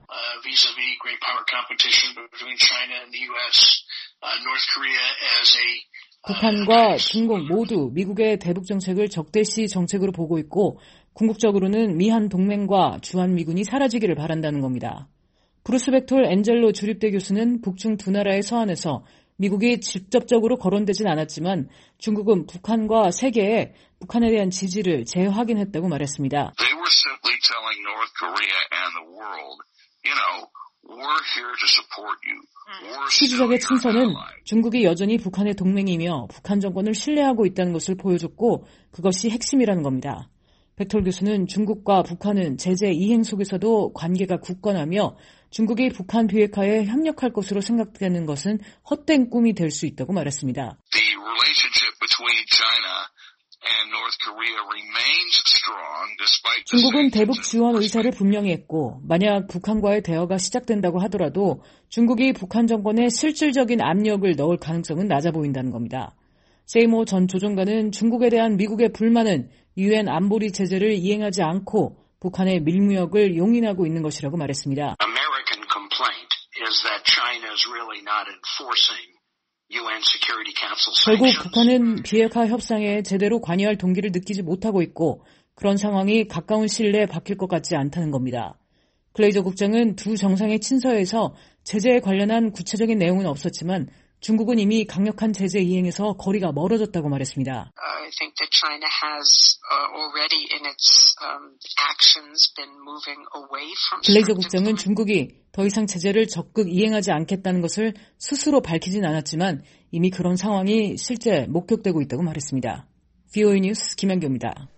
북한과 중국 모두 미국의 대북 정책을 적대시 정책으로 보고 있고 궁극적으로는 미한 동맹과 주한미군이 사라지기를 바란다는 겁니다. 브루스 벡톨 엔젤로 주립대 교수는 북중 두 나라의 서한에서 미국이 직접적으로 거론되진 않았지만 중국은 북한과 세계에 북한에 대한 지지를 재확인했다고 말했습니다. They were simply telling North Korea and the world, you know, we're here to support you. 시 주석의 친서는 중국이 여전히 북한의 동맹이며 북한 정권을 신뢰하고 있다는 것을 보여줬고 그것이 핵심이라는 겁니다. 벡톨 교수는 중국과 북한은 제재 이행 속에서도 관계가 굳건하며 중국이 북한 비핵화에 협력할 것으로 생각되는 것은 헛된 꿈이 될 수 있다고 말했습니다. The relationship between China and North Korea remains strong despite the 중국은 대북 지원 의사를 분명히 했고 만약 북한과의 대화가 시작된다고 하더라도 중국이 북한 정권에 실질적인 압력을 넣을 가능성은 낮아 보인다는 겁니다. 세이모 전 조정관은 중국에 대한 미국의 불만은 유엔 안보리 제재를 이행하지 않고 북한의 밀무역을 용인하고 있는 것이라고 말했습니다. American complaint is that China is really not enforcing 유엔 Security Council sanctions. 결국 북한은 비핵화 협상에 제대로 관여할 동기를 느끼지 못하고 있고 그런 상황이 가까운 시일 내에 바뀔 것 같지 않다는 겁니다. 글레이저 국장은 두 정상의 친서에서 제재에 관련한 구체적인 내용은 없었지만 중국은 이미 강력한 제재 이행에서 거리가 멀어졌다고 말했습니다. I think that China has already in its actions been moving away from. 글레이저 국장은 중국이 더 이상 제재를 적극 이행하지 않겠다는 것을 스스로 밝히진 않았지만 이미 그런 상황이 실제 목격되고 있다고 말했습니다. 브이오에이 뉴스 김현규입니다.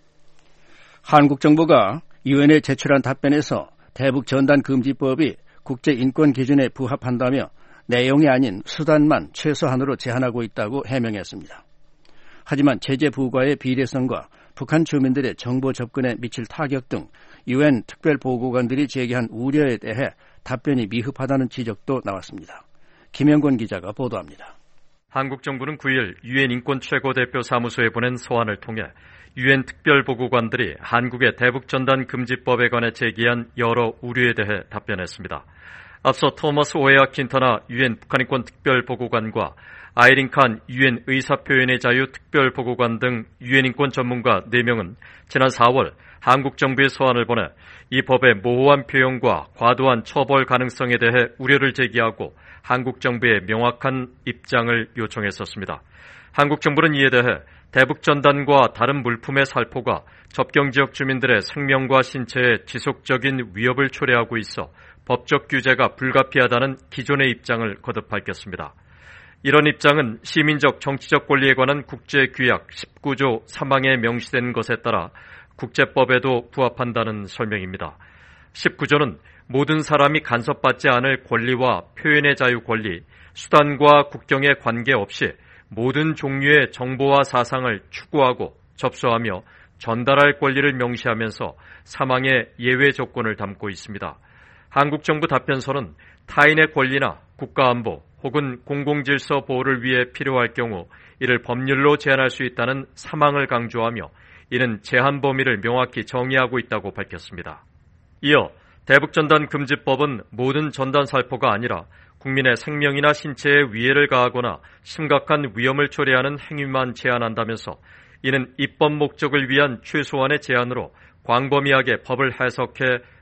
한국 정부가 유엔에 제출한 답변에서 대북 전단 금지법이 국제 인권 기준에 부합한다며 내용이 아닌 수단만 최소한으로 제한하고 있다고 해명했습니다. 하지만 제재 부과의 비례성과 북한 주민들의 정보 접근에 미칠 타격 등 유엔 특별보고관들이 제기한 우려에 대해 답변이 미흡하다는 지적도 나왔습니다. 김영권 기자가 보도합니다. 한국 정부는 구일 유엔 인권 최고대표 사무소에 보낸 서한을 통해 유엔 특별보고관들이 한국의 대북전단 금지법에 관해 제기한 여러 우려에 대해 답변했습니다. 앞서 토머스 오에아 킨타나 유엔 북한인권 특별보고관과 아이린 칸 유엔 의사표현의 자유 특별보고관 등 유엔 인권 전문가 네 명은 지난 사월 한국 정부의 서한을 보내 이 법의 모호한 표현과 과도한 처벌 가능성에 대해 우려를 제기하고 한국 정부의 명확한 입장을 요청했었습니다. 한국 정부는 이에 대해 대북 전단과 다른 물품의 살포가 접경지역 주민들의 생명과 신체에 지속적인 위협을 초래하고 있어 법적 규제가 불가피하다는 기존의 입장을 거듭 밝혔습니다. 이런 입장은 시민적 정치적 권리에 관한 국제규약 십구조 삼 항에 명시된 것에 따라 국제법에도 부합한다는 설명입니다. 십구조는 모든 사람이 간섭받지 않을 권리와 표현의 자유 권리, 수단과 국경에 관계없이 모든 종류의 정보와 사상을 추구하고 접수하며 전달할 권리를 명시하면서 삼 항의 예외 조건을 담고 있습니다. 한국 정부 답변서는 타인의 권리나 국가안보 혹은 공공질서 보호를 위해 필요할 경우 이를 법률로 제한할 수 있다는 삼 항을 강조하며 이는 제한 범위를 명확히 정의하고 있다고 밝혔습니다. 이어 대북전단 금지법은 모든 전단 살포가 아니라 국민의 생명이나 신체에 위해를 가하거나 심각한 위험을 초래하는 행위만 제한한다면서 이는 입법 목적을 위한 최소한의 제한으로 광범위하게 법을 해석해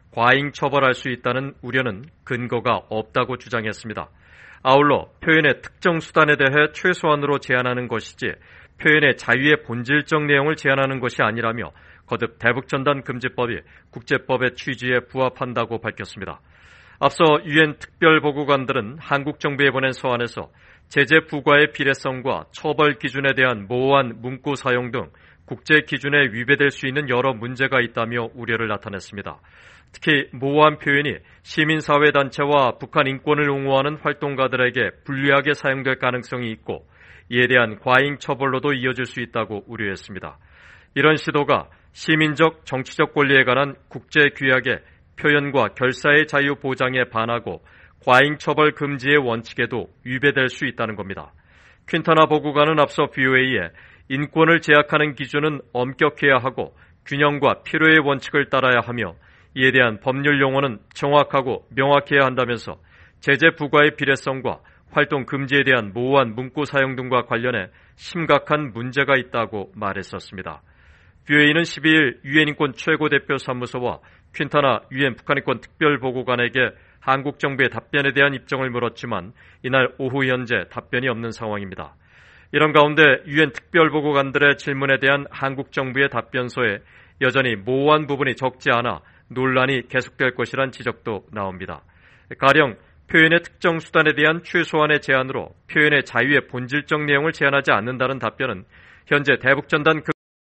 과잉 처벌할 수 있다는 우려는 근거가 없다고 주장했습니다. 아울러 표현의 특정 수단에 대해 최소한으로 제한하는 것이지 표현의 자유의 본질적 내용을 제한하는 것이 아니라며 거듭 대북전단 금지법이 국제법의 취지에 부합한다고 밝혔습니다. 앞서 유엔 특별보고관들은 한국 정부에 보낸 서한에서 제재 부과의 비례성과 처벌 기준에 대한 모호한 문구 사용 등 국제 기준에 위배될 수 있는 여러 문제가 있다며 우려를 나타냈습니다. 특히 모호한 표현이 시민사회단체와 북한 인권을 옹호하는 활동가들에게 불리하게 사용될 가능성이 있고 이에 대한 과잉 처벌로도 이어질 수 있다고 우려했습니다. 이런 시도가 시민적, 정치적 권리에 관한 국제규약의 표현과 결사의 자유 보장에 반하고 과잉 처벌 금지의 원칙에도 위배될 수 있다는 겁니다. 퀸타나 보고관은 앞서 비오에이에 인권을 제약하는 기준은 엄격해야 하고 균형과 필요의 원칙을 따라야 하며 이에 대한 법률 용어는 정확하고 명확해야 한다면서 제재 부과의 비례성과 활동 금지에 대한 모호한 문구 사용 등과 관련해 심각한 문제가 있다고 말했었습니다. 비오에이는 십이일 유엔 인권 최고대표 사무소와 퀸타나 유엔 북한인권 특별보고관에게 한국 정부의 답변에 대한 입장을 물었지만 이날 오후 현재 답변이 없는 상황입니다. 이런 가운데 유엔 특별보고관들의 질문에 대한 한국 정부의 답변서에 여전히 모호한 부분이 적지 않아 논란이 계속될 것이란 지적도 나옵니다. 가령 표현의 특정 수단에 대한 최소한의 제한으로 표현의 자유의 본질적 내용을 제한하지 않는다는 답변은 현재 대북전단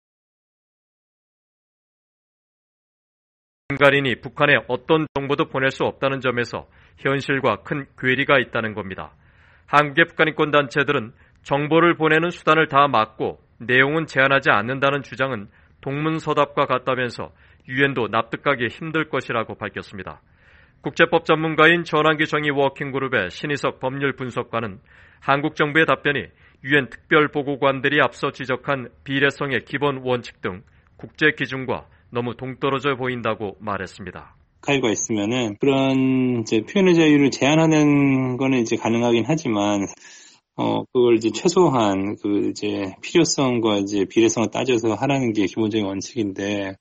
금가린이 북한에 어떤 정보도 보낼 수 없다는 점에서 현실과 큰 괴리가 있다는 겁니다. 한국의 북한인권 단체들은 정보를 보내는 수단을 다 막고 내용은 제한하지 않는다는 주장은 동문서답과 같다면서 유엔도 납득하기 힘들 것이라고 밝혔습니다. 국제법 전문가인 전환기 정의 워킹그룹의 신희석 법률 분석관은 한국 정부의 답변이 유엔 특별보고관들이 앞서 지적한 비례성의 기본 원칙 등 국제 기준과 너무 동떨어져 보인다고 말했습니다. 가이가 있으면은 그런 이제 표현의 자유를 제한하는 거는 이제 가능하긴 하지만 어 그걸 이제 최소한 그 이제 필요성과 이제 비례성을 따져서 하라는 게 기본적인 원칙인데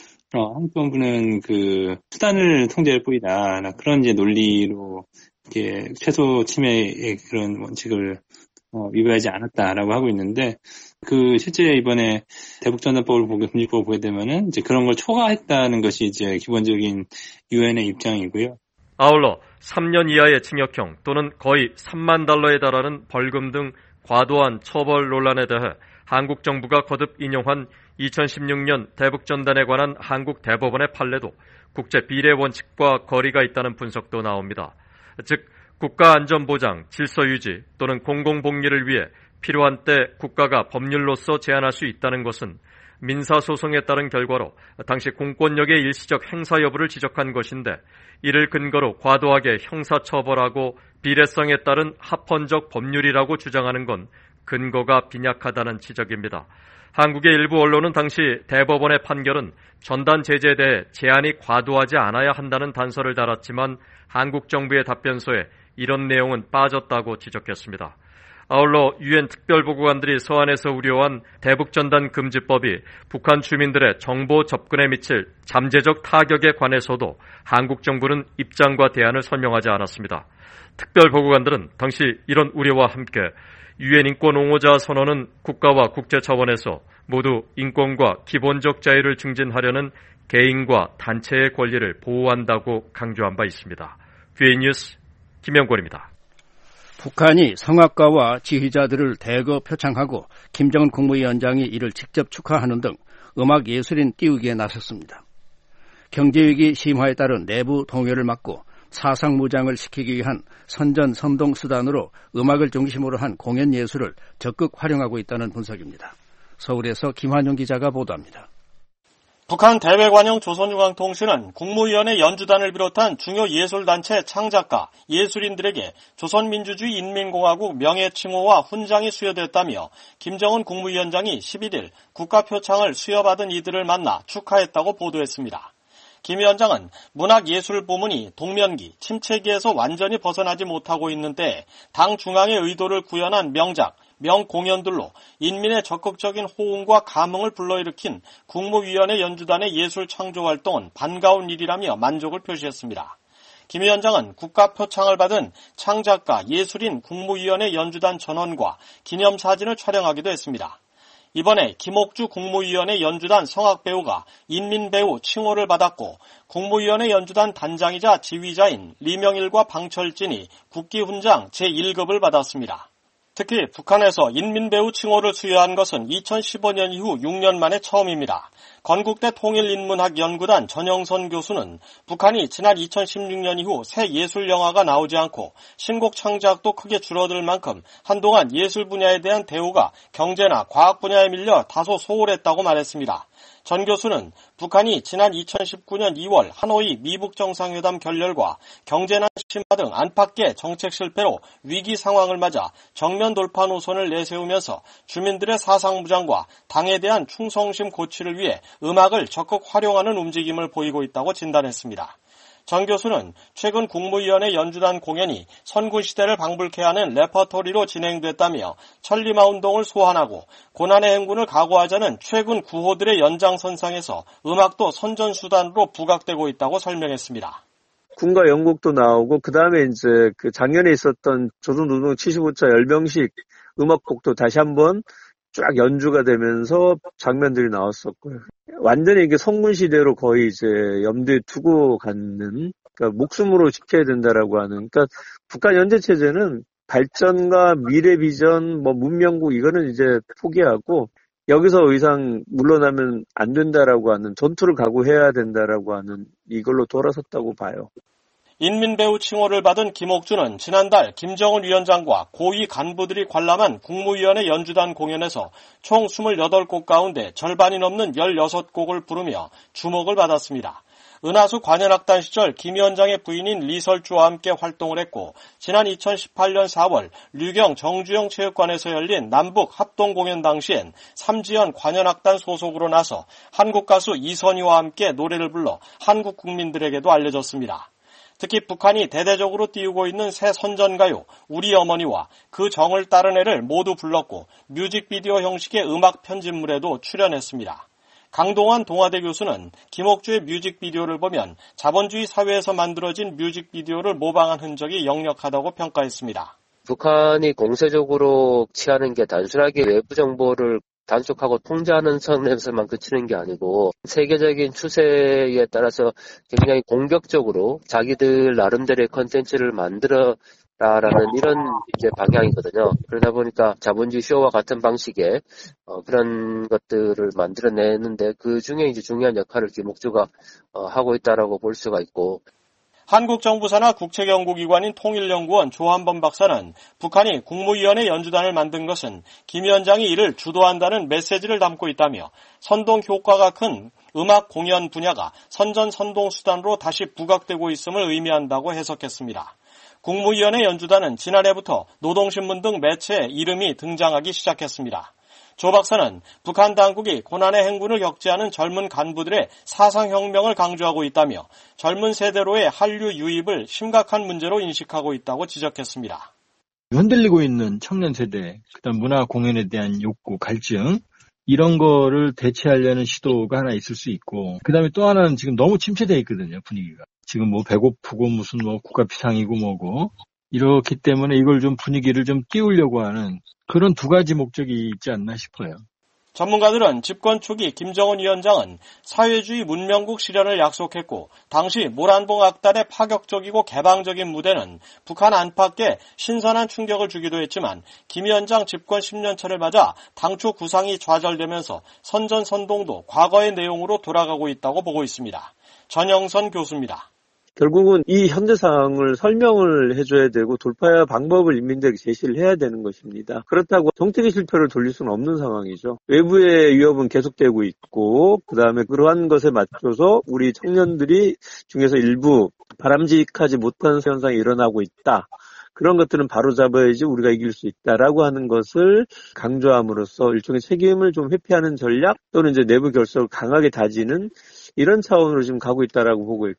어 한국 정부는 그 수단을 통제할 뿐이다 그런 이제 논리로 이렇게 최소 침해의 그런 원칙을 어, 위배하지 않았다라고 하고 있는데 그 실제 이번에 대북전단법을 보게 금지법을 보게 되면은 이제 그런 걸 초과했다는 것이 이제 기본적인 유엔의 입장이고요. 아울러 삼 년 이하의 징역형 또는 거의 삼만 달러에 달하는 벌금 등 과도한 처벌 논란에 대해 한국 정부가 거듭 인용한 이천십육 년 대북전단에 관한 한국 대법원의 판례도 국제 비례 원칙과 거리가 있다는 분석도 나옵니다. 즉 국가안전보장, 질서유지 또는 공공복리를 위해 필요한 때 국가가 법률로서 제한할 수 있다는 것은 민사소송에 따른 결과로 당시 공권력의 일시적 행사 여부를 지적한 것인데 이를 근거로 과도하게 형사처벌하고 비례성에 따른 합헌적 법률이라고 주장하는 건 근거가 빈약하다는 지적입니다. 한국의 일부 언론은 당시 대법원의 판결은 전단 제재에 대해 제한이 과도하지 않아야 한다는 단서를 달았지만 한국 정부의 답변서에 이런 내용은 빠졌다고 지적했습니다. 아울러 유엔 특별보고관들이 서한에서 우려한 대북전단 금지법이 북한 주민들의 정보 접근에 미칠 잠재적 타격에 관해서도 한국 정부는 입장과 대안을 설명하지 않았습니다. 특별보고관들은 당시 이런 우려와 함께 유엔 인권 옹호자 선언은 국가와 국제 차원에서 모두 인권과 기본적 자유를 증진하려는 개인과 단체의 권리를 보호한다고 강조한 바 있습니다. 비오에이 뉴스 김영권입니다. 북한이 성악가와 지휘자들을 대거 표창하고 김정은 국무위원장이 이를 직접 축하하는 등 음악 예술인 띄우기에 나섰습니다. 경제위기 심화에 따른 내부 동요를 막고 사상 무장을 시키기 위한 선전선동 수단으로 음악을 중심으로 한 공연 예술을 적극 활용하고 있다는 분석입니다. 서울에서 김환용 기자가 보도합니다. 북한 대외관용 조선중앙통신은 국무위원회 연주단을 비롯한 중요 예술단체 창작가, 예술인들에게 조선민주주의 인민공화국 명예칭호와 훈장이 수여됐다며 김정은 국무위원장이 십일일 국가표창을 수여받은 이들을 만나 축하했다고 보도했습니다. 김 위원장은 문학예술 부문이 동면기, 침체기에서 완전히 벗어나지 못하고 있는데 당 중앙의 의도를 구현한 명작, 명공연들로 인민의 적극적인 호응과 감흥을 불러일으킨 국무위원회 연주단의 예술 창조 활동은 반가운 일이라며 만족을 표시했습니다. 김 위원장은 국가 표창을 받은 창작가, 예술인 국무위원회 연주단 전원과 기념사진을 촬영하기도 했습니다. 이번에 김옥주 국무위원회 연주단 성악배우가 인민배우 칭호를 받았고 국무위원회 연주단 단장이자 지휘자인 리명일과 방철진이 국기훈장 제일 급을 받았습니다. 특히 북한에서 인민배우 칭호를 수여한 것은 이천십오 년 이후 육 년 만에 처음입니다. 건국대 통일인문학연구단 전영선 교수는 북한이 지난 이천십육 년 이후 새 예술영화가 나오지 않고 신곡 창작도 크게 줄어들 만큼 한동안 예술 분야에 대한 대우가 경제나 과학 분야에 밀려 다소 소홀했다고 말했습니다. 전 교수는 북한이 지난 이천십구 년 이월 하노이 미북 정상회담 결렬과 경제난 심화 등 안팎의 정책 실패로 위기 상황을 맞아 정면 돌파 노선을 내세우면서 주민들의 사상무장과 당에 대한 충성심 고취를 위해 음악을 적극 활용하는 움직임을 보이고 있다고 진단했습니다. 전 교수는 최근 국무위원회 연주단 공연이 선군시대를 방불케 하는 레퍼토리로 진행됐다며 천리마운동을 소환하고 고난의 행군을 각오하자는 최근 구호들의 연장선상에서 음악도 선전수단으로 부각되고 있다고 설명했습니다. 군가 연곡도 나오고 그 다음에 이제 그 작년에 있었던 조선노동 칠십오 차 열병식 음악곡도 다시 한번 쫙 연주가 되면서 장면들이 나왔었고요. 완전히 이게 성군시대로 거의 이제 염두에 두고 갖는, 그러니까 목숨으로 지켜야 된다라고 하는, 그러니까 북한 현재 체제는 발전과 미래 비전, 뭐 문명국 이거는 이제 포기하고 여기서 더 이상 물러나면 안 된다라고 하는, 전투를 각오해야 된다라고 하는 이걸로 돌아섰다고 봐요. 인민배우 칭호를 받은 김옥주는 지난달 김정은 위원장과 고위 간부들이 관람한 국무위원회 연주단 공연에서 총 이십팔 곡 가운데 절반이 넘는 열여섯 곡을 부르며 주목을 받았습니다. 은하수 관현악단 시절 김 위원장의 부인인 리설주와 함께 활동을 했고 지난 이천십팔 년 사월 류경 정주영 체육관에서 열린 남북 합동 공연 당시엔 삼지연 관현악단 소속으로 나서 한국 가수 이선희와 함께 노래를 불러 한국 국민들에게도 알려졌습니다. 특히 북한이 대대적으로 띄우고 있는 새 선전가요 우리 어머니와 그 정을 따른 애를 모두 불렀고 뮤직비디오 형식의 음악 편집물에도 출연했습니다. 강동환 동아대 교수는 김옥주의 뮤직비디오를 보면 자본주의 사회에서 만들어진 뮤직비디오를 모방한 흔적이 역력하다고 평가했습니다. 북한이 공세적으로 취하는 게 단순하게 외부 정보를 단속하고 통제하는 선에서만 그치는 게 아니고 세계적인 추세에 따라서 굉장히 공격적으로 자기들 나름대로의 컨텐츠를 만들어라라는 이런 이제 방향이거든요. 그러다 보니까 자본주의 쇼와 같은 방식의 어, 그런 것들을 만들어내는데 그 중에 이제 중요한 역할을 김옥주가 어, 하고 있다라고 볼 수가 있고. 한국 정부 산하 국책연구기관인 통일연구원 조한범 박사는 북한이 국무위원회 연주단을 만든 것은 김 위원장이 이를 주도한다는 메시지를 담고 있다며 선동 효과가 큰 음악 공연 분야가 선전 선동 수단으로 다시 부각되고 있음을 의미한다고 해석했습니다. 국무위원회 연주단은 지난해부터 노동신문 등 매체에 이름이 등장하기 시작했습니다. 조 박사는 북한 당국이 고난의 행군을 겪지않은 젊은 간부들의 사상혁명을 강조하고 있다며 젊은 세대로의 한류 유입을 심각한 문제로 인식하고 있다고 지적했습니다. 흔들리고 있는 청년 세대, 그다음 문화 공연에 대한 욕구, 갈증 이런 거를 대체하려는 시도가 하나 있을 수 있고 그다음에 또 하나는 지금 너무 침체되어 있거든요, 분위기가. 지금 뭐 배고프고 무슨 뭐 국가 비상이고 뭐고 이렇기 때문에 이걸 좀 분위기를 좀 띄우려고 하는 그런 두 가지 목적이 있지 않나 싶어요. 전문가들은 집권 초기 김정은 위원장은 사회주의 문명국 실현을 약속했고 당시 모란봉 악단의 파격적이고 개방적인 무대는 북한 안팎에 신선한 충격을 주기도 했지만 김 위원장 집권 십 년 차를 맞아 당초 구상이 좌절되면서 선전선동도 과거의 내용으로 돌아가고 있다고 보고 있습니다. 전영선 교수입니다. 결국은 이 현재 상황을 설명을 해줘야 되고 돌파 방법을 인민들에게 제시를 해야 되는 것입니다. 그렇다고 정책의 실패를 돌릴 수는 없는 상황이죠. 외부의 위협은 계속되고 있고 그다음에 그러한 것에 맞춰서 우리 청년들이 중에서 일부 바람직하지 못한 현상이 일어나고 있다. 그런 것들은 바로잡아야지 우리가 이길 수 있다라고 하는 것을 강조함으로써 일종의 책임을 좀 회피하는 전략 또는 이제 내부 결속을 강하게 다지는 이런 차원으로 지금 가고 있다라고 보고 있고요.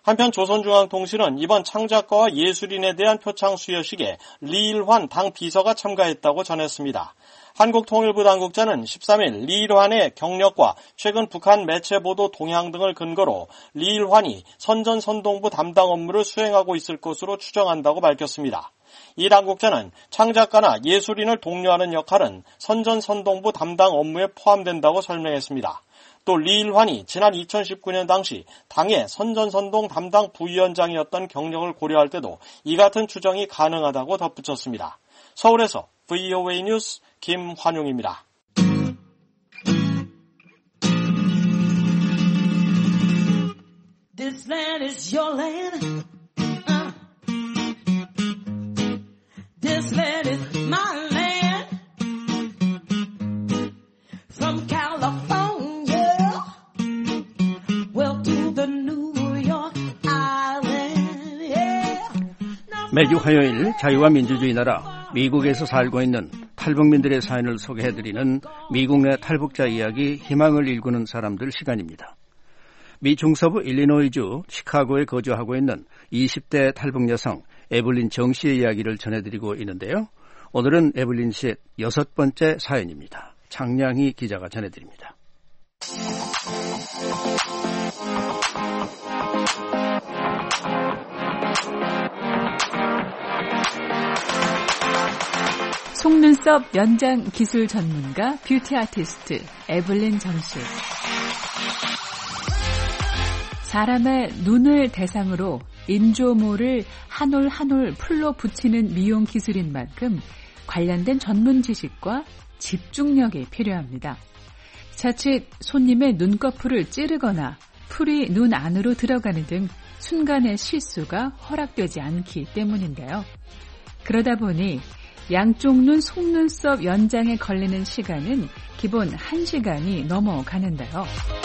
한편 조선중앙통신은 이번 창작가와 예술인에 대한 표창 수여식에 리일환 당 비서가 참가했다고 전했습니다. 한국통일부 당국자는 십삼 일 리일환의 경력과 최근 북한 매체 보도 동향 등을 근거로 리일환이 선전선동부 담당 업무를 수행하고 있을 것으로 추정한다고 밝혔습니다. 이 당국자는 창작가나 예술인을 독려하는 역할은 선전선동부 담당 업무에 포함된다고 설명했습니다. 또 리일환이 지난 이천십구 년 당시 당의 선전선동 담당 부위원장이었던 경력을 고려할 때도 이 같은 추정이 가능하다고 덧붙였습니다. 서울에서 브이오에이 뉴스 김환용입니다. This land is your land. Uh. This land is my land. From California, well to the New York Island. Yeah. 매주 화요일 자유와 민주주의 나라 미국에서 살고 있는 탈북민들의 사연을 소개해드리는 미국 내 탈북자 이야기 희망을 일구는 사람들 시간입니다. 미 중서부 일리노이주 시카고에 거주하고 있는 이십 대 탈북 여성 에블린 정 씨의 이야기를 전해드리고 있는데요. 오늘은 에블린 씨의 여섯 번째 사연입니다. 장량희 기자가 전해드립니다. 속눈썹 연장 기술 전문가 뷰티 아티스트 에블린 정 씨. 사람의 눈을 대상으로 인조모를 한 올 한 올 풀로 붙이는 미용 기술인 만큼 관련된 전문 지식과 집중력이 필요합니다. 자칫 손님의 눈꺼풀을 찌르거나 풀이 눈 안으로 들어가는 등 순간의 실수가 허락되지 않기 때문인데요. 그러다 보니 양쪽 눈 속눈썹 연장에 걸리는 시간은 기본 한 시간이 넘어가는데요.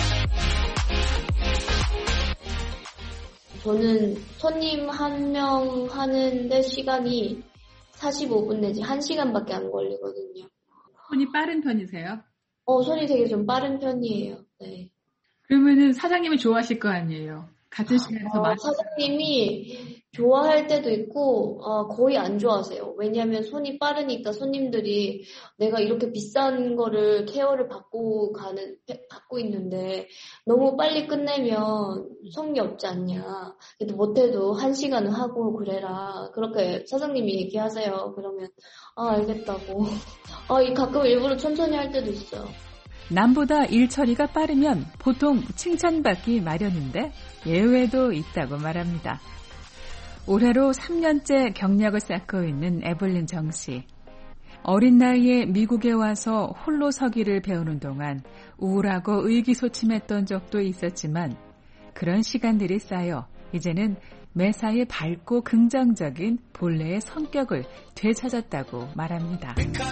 저는 손님 한 명 하는데 시간이 사십오 분 내지 한 시간밖에 안 걸리거든요. 손이 빠른 편이세요? 어, 손이 되게 좀 빠른 편이에요. 네. 그러면은 사장님이 좋아하실 거 아니에요? 같은 시간에서 어, 많이. 사장님이 좋아할 때도 있고 어, 거의 안 좋아하세요. 왜냐하면 손이 빠르니까 손님들이 내가 이렇게 비싼 거를 케어를 받고 가는 받고 있는데 너무 빨리 끝내면 성의 없지 않냐. 그래도 못해도 한 시간은 하고 그래라. 그렇게 사장님이 얘기하세요. 그러면 아 알겠다고. 아, 이 가끔 일부러 천천히 할 때도 있어요. 남보다 일 처리가 빠르면 보통 칭찬받기 마련인데 예외도 있다고 말합니다. 올해로 삼 년째 경력을 쌓고 있는 에블린 정 씨. 어린 나이에 미국에 와서 홀로 서기를 배우는 동안 우울하고 의기소침했던 적도 있었지만 그런 시간들이 쌓여 이제는 매사에 밝고 긍정적인 본래의 성격을 되찾았다고 말합니다.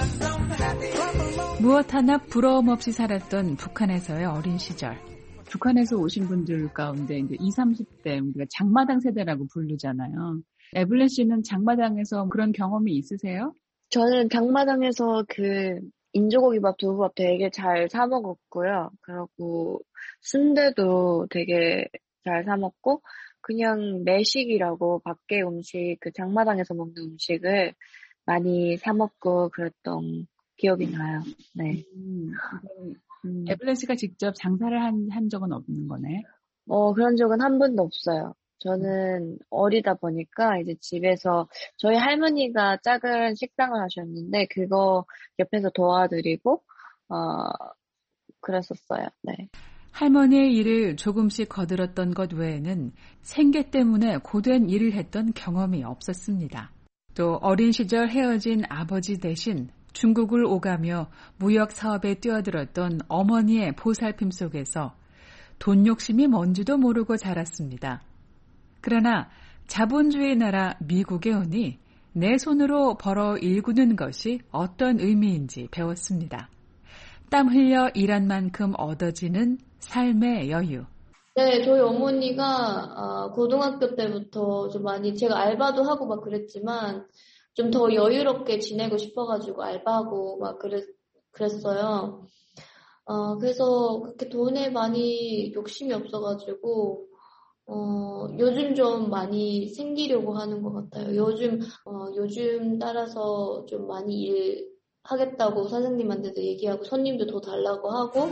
무엇 하나 부러움 없이 살았던 북한에서의 어린 시절. 북한에서 오신 분들 가운데 이제 이십, 삼십 대 우리가 장마당 세대라고 부르잖아요. 에블린 씨는 장마당에서 그런 경험이 있으세요? 저는 장마당에서 그 인조고기밥, 두부밥 되게 잘 사 먹었고요. 그리고 순대도 되게 잘 사 먹고 그냥 매식이라고 밖에 음식, 그 장마당에서 먹는 음식을 많이 사 먹고 그랬던 기억이 나요. 네. 음, 음. 에블린 씨가 직접 장사를 한, 한 적은 없는 거네? 어, 그런 적은 한 번도 없어요. 저는 어리다 보니까 이제 집에서 저희 할머니가 작은 식당을 하셨는데 그거 옆에서 도와드리고, 어, 그랬었어요. 네. 할머니의 일을 조금씩 거들었던 것 외에는 생계 때문에 고된 일을 했던 경험이 없었습니다. 또 어린 시절 헤어진 아버지 대신 중국을 오가며 무역 사업에 뛰어들었던 어머니의 보살핌 속에서 돈 욕심이 뭔지도 모르고 자랐습니다. 그러나 자본주의 나라 미국에 오니 내 손으로 벌어 일구는 것이 어떤 의미인지 배웠습니다. 땀 흘려 일한 만큼 얻어지는 삶의 여유. 네, 저희 어머니가 어, 고등학교 때부터 좀 많이 제가 알바도 하고 막 그랬지만 좀 더 여유롭게 지내고 싶어가지고 알바하고 막 그랬, 그랬어요. 어, 그래서 그렇게 돈에 많이 욕심이 없어가지고 어, 요즘 좀 많이 생기려고 하는 것 같아요. 요즘, 어, 요즘 따라서 좀 많이 일 하겠다고 선생님한테도 얘기하고 손님도 더 달라고 하고.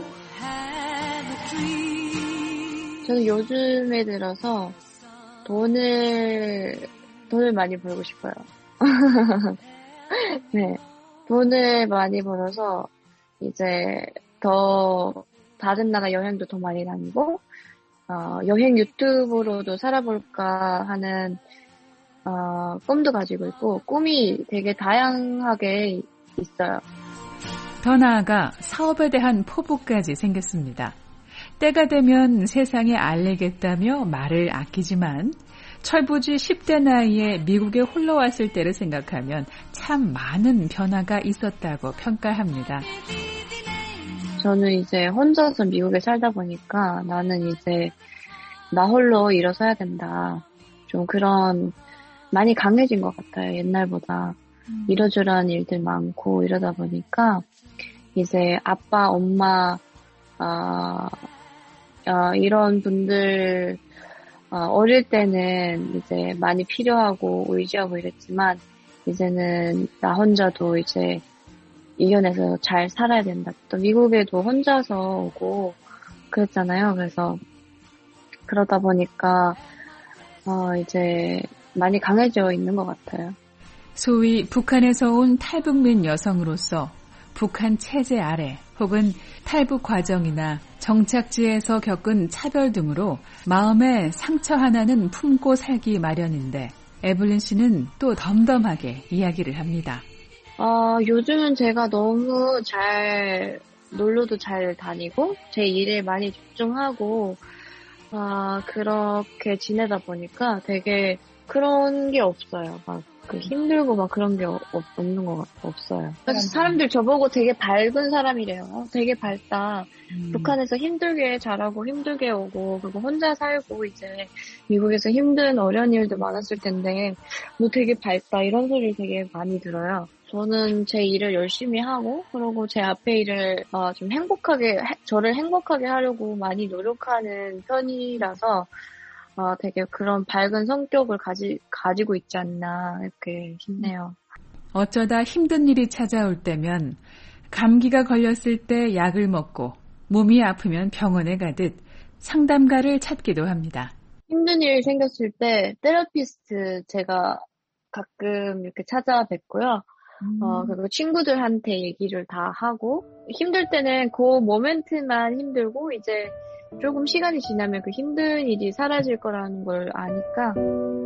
저는 요즘에 들어서 돈을, 돈을 많이 벌고 싶어요. 네. 돈을 많이 벌어서 이제 더 다른 나라 여행도 더 많이 다니고, 어, 여행 유튜브로도 살아볼까 하는, 어, 꿈도 가지고 있고, 꿈이 되게 다양하게 있어요. 더 나아가 사업에 대한 포부까지 생겼습니다. 때가 되면 세상에 알리겠다며 말을 아끼지만, 철부지 십 대 나이에 미국에 홀로 왔을 때를 생각하면 참 많은 변화가 있었다고 평가합니다. 저는 이제 혼자서 미국에 살다 보니까 나는 이제 나 홀로 일어서야 된다. 좀 그런 많이 강해진 것 같아요. 옛날보다. 음. 이러저러한 일들 많고 이러다 보니까 이제 아빠, 엄마, 어, 어, 이런 분들 어, 어릴 때는 이제 많이 필요하고 의지하고 이랬지만 이제는 나 혼자도 이제 이겨내서 잘 살아야 된다. 또 미국에도 혼자서 오고 그랬잖아요. 그래서 그러다 보니까 어 이제 많이 강해져 있는 것 같아요. 소위 북한에서 온 탈북민 여성으로서 북한 체제 아래 혹은 탈북 과정이나 정착지에서 겪은 차별 등으로 마음의 상처 하나는 품고 살기 마련인데 에블린 씨는 또 덤덤하게 이야기를 합니다. 어, 요즘은 제가 너무 잘, 놀러도 잘 다니고, 제 일에 많이 집중하고, 어, 그렇게 지내다 보니까 되게 그런 게 없어요. 막, 그 힘들고 막 그런 게 없, 없는 것 같, 없어요. 그래서 사람들 저보고 되게 밝은 사람이래요. 어, 되게 밝다. 음. 북한에서 힘들게 자라고 힘들게 오고, 그리고 혼자 살고, 이제 미국에서 힘든 어려운 일도 많았을 텐데, 너 되게 밝다. 이런 소리를 되게 많이 들어요. 저는 제 일을 열심히 하고, 그리고 제 앞에 일을 어, 좀 행복하게, 저를 행복하게 하려고 많이 노력하는 편이라서 어, 되게 그런 밝은 성격을 가지, 가지고 있지 않나 이렇게 싶네요. 어쩌다 힘든 일이 찾아올 때면 감기가 걸렸을 때 약을 먹고 몸이 아프면 병원에 가듯 상담가를 찾기도 합니다. 힘든 일 생겼을 때 테라피스트 제가 가끔 이렇게 찾아뵙고요. 어, 그리고 친구들한테 얘기를 다 하고, 힘들 때는 그 모멘트만 힘들고, 이제 조금 시간이 지나면 그 힘든 일이 사라질 거라는 걸 아니까.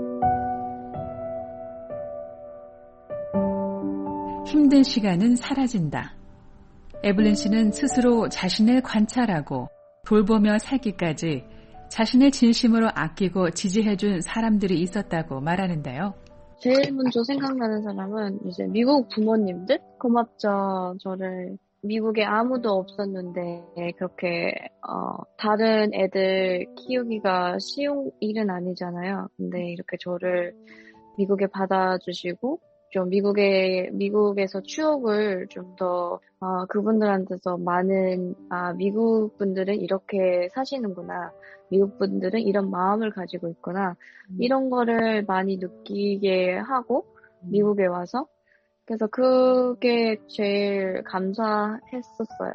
힘든 시간은 사라진다. 에블린 씨는 스스로 자신을 관찰하고 돌보며 살기까지 자신을 진심으로 아끼고 지지해준 사람들이 있었다고 말하는데요. 제일 먼저 생각나는 사람은 이제 미국 부모님들? 고맙죠. 저를 미국에 아무도 없었는데 그렇게 어, 다른 애들 키우기가 쉬운 일은 아니잖아요. 근데 이렇게 저를 미국에 받아주시고 좀 미국에 미국에서 추억을 좀 더 어, 그분들한테서 많은 아 미국 분들은 이렇게 사시는구나. 미국 분들은 이런 마음을 가지고 있구나. 음. 이런 거를 많이 느끼게 하고 미국에 와서 그래서 그게 제일 감사했었어요.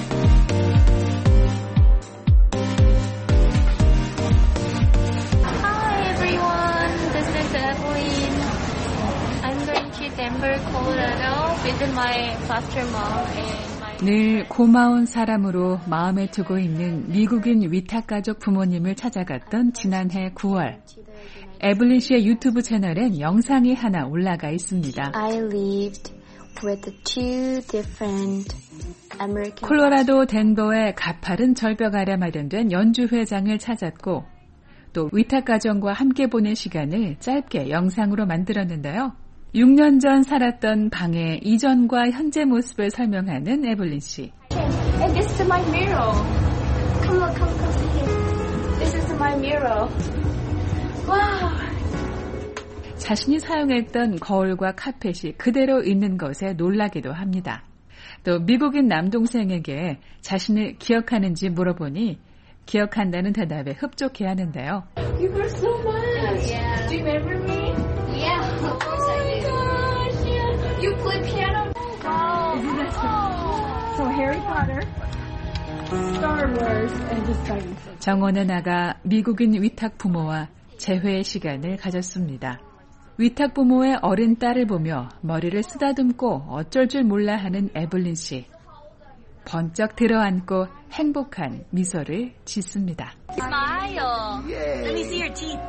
Hi everyone, this is Evelyn. I'm going to Denver, Colorado with my foster mom and 늘 고마운 사람으로 마음에 두고 있는 미국인 위탁가족 부모님을 찾아갔던 지난해 구월. 에블린 씨의 유튜브 채널엔 영상이 하나 올라가 있습니다. I lived with two different American 콜로라도 덴버의 가파른 절벽 아래 마련된 연주회장을 찾았고 또 위탁가정과 함께 보낸 시간을 짧게 영상으로 만들었는데요. 육 년 전 살았던 방의 이전과 현재 모습을 설명하는 에블린 씨. And this is my mirror. Come on, come, come see it. This is my mirror. Wow. 자신이 사용했던 거울과 카펫이 그대로 있는 것에 놀라기도 합니다. 또 미국인 남동생에게 자신을 기억하는지 물어보니 기억한다는 대답에 흡족해 하는데요. You were so much. Yeah. Do you remember me? Yeah, of course I do. Oh my gosh, yeah. You play piano. Wow. Isn't that so? So Harry Potter, Star Wars, and just starting. 정원에 나가 미국인 위탁 부모와 재회 시간을 가졌습니다. 위탁 부모의 어린 딸을 보며 머리를 쓰다듬고 어쩔 줄 몰라 하는 에블린 씨. 번쩍 들어앉고 행복한 미소를 짓습니다. Smile. Let me see your teeth.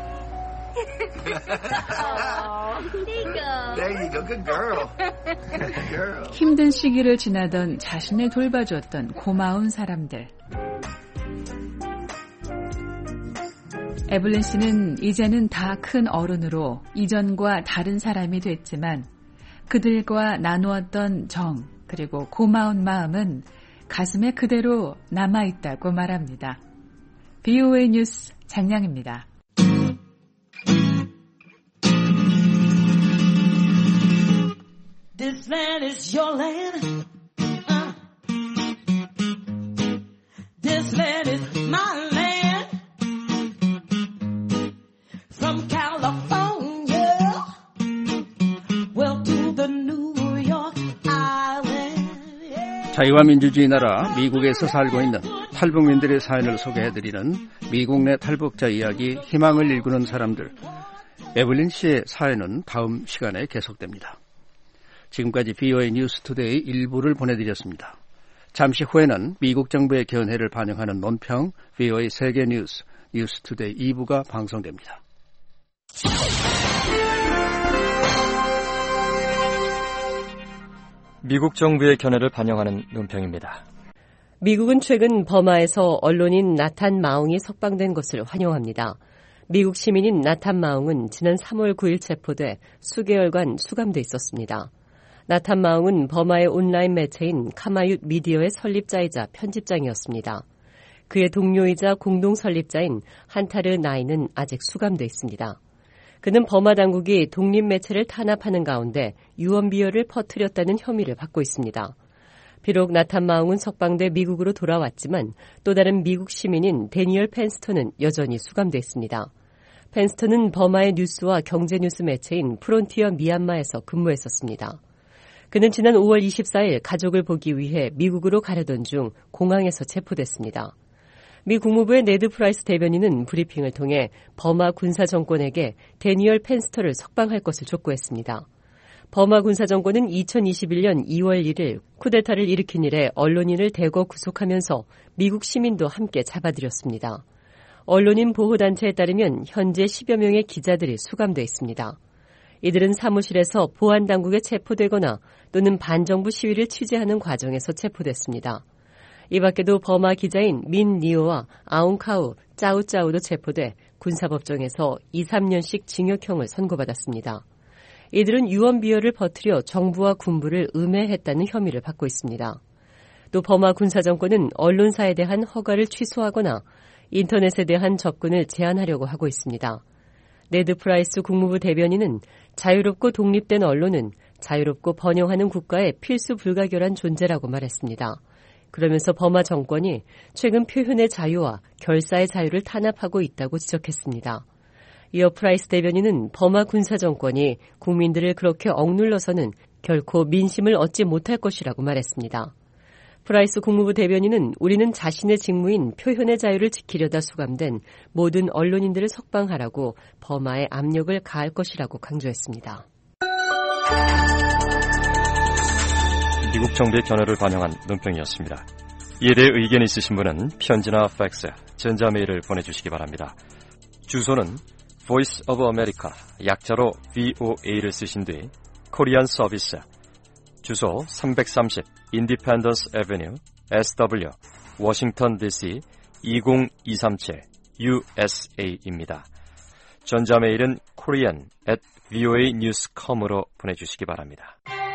There you go. Good girl. Good girl. 힘든 시기를 지나던 자신을 돌봐줬던 고마운 사람들. 에블린 씨는 이제는 다 큰 어른으로 이전과 다른 사람이 됐지만 그들과 나누었던 정 그리고 고마운 마음은 가슴에 그대로 남아있다고 말합니다. 비오에이 뉴스 장량입니다. This land is your land. Uh. This land is my land. From California, well to the New York Island. 자유와 민주주의 나라 미국에서 살고 있는 탈북민들의 사연을 소개해드리는 미국 내 탈북자 이야기 희망을 일구는 사람들. 에블린 씨의 사연은 다음 시간에 계속됩니다. 지금까지 비오에이 뉴스투데이 일부를 보내드렸습니다. 잠시 후에는 미국 정부의 견해를 반영하는 논평 비오에이 세계뉴스 뉴스투데이 이 부가 방송됩니다. 미국 정부의 견해를 반영하는 논평입니다. 미국은 최근 버마에서 언론인 나탄 마웅이 석방된 것을 환영합니다. 미국 시민인 나탄 마웅은 지난 삼월 구일 체포돼 수개월간 수감돼 있었습니다. 나탄 마웅은 버마의 온라인 매체인 카마윳 미디어의 설립자이자 편집장이었습니다. 그의 동료이자 공동 설립자인 한타르 나이는 아직 수감돼 있습니다. 그는 버마 당국이 독립 매체를 탄압하는 가운데 유언비어를 퍼뜨렸다는 혐의를 받고 있습니다. 비록 나탄 마웅은 석방돼 미국으로 돌아왔지만 또 다른 미국 시민인 데니얼 펜스턴은 여전히 수감돼 있습니다. 펜스턴은 버마의 뉴스와 경제 뉴스 매체인 프론티어 미얀마에서 근무했었습니다. 그는 지난 오월 이십사일 가족을 보기 위해 미국으로 가려던 중 공항에서 체포됐습니다. 미 국무부의 네드 프라이스 대변인은 브리핑을 통해 버마 군사 정권에게 데니얼 펜스턴을 석방할 것을 촉구했습니다. 버마 군사 정권은 이천이십일년 이월 일일 쿠데타를 일으킨 이래 언론인을 대거 구속하면서 미국 시민도 함께 잡아들였습니다. 언론인 보호단체에 따르면 현재 십여 명의 기자들이 수감돼 있습니다. 이들은 사무실에서 보안당국에 체포되거나 또는 반정부 시위를 취재하는 과정에서 체포됐습니다. 이 밖에도 버마 기자인 민 니오와 아웅카우, 짜우짜우도 체포돼 군사법정에서 이, 삼 년씩 징역형을 선고받았습니다. 이들은 유언비어를 퍼뜨려 정부와 군부를 음해했다는 혐의를 받고 있습니다. 또 버마 군사정권은 언론사에 대한 허가를 취소하거나 인터넷에 대한 접근을 제한하려고 하고 있습니다. 네드 프라이스 국무부 대변인은 자유롭고 독립된 언론은 자유롭고 번영하는 국가의 필수 불가결한 존재라고 말했습니다. 그러면서 버마 정권이 최근 표현의 자유와 결사의 자유를 탄압하고 있다고 지적했습니다. 이어 프라이스 대변인은 버마 군사 정권이 국민들을 그렇게 억눌러서는 결코 민심을 얻지 못할 것이라고 말했습니다. 프라이스 국무부 대변인은 우리는 자신의 직무인 표현의 자유를 지키려다 수감된 모든 언론인들을 석방하라고 버마에 압력을 가할 것이라고 강조했습니다. 미국 정부의 견해를 반영한 논평이었습니다. 이에 대해 의견이 있으신 분은 편지나 팩스, 전자메일을 보내주시기 바랍니다. 주소는 Voice of America, 약자로 브이오에이를 쓰신 뒤 코리안 서비스, 주소 삼백삼십 Independence Avenue, 에스더블유, 워싱턴 디씨 이공이삼칠 유에스에이입니다. 전자메일은 korean at 브이오에이 뉴스 닷컴으로 보내주시기 바랍니다.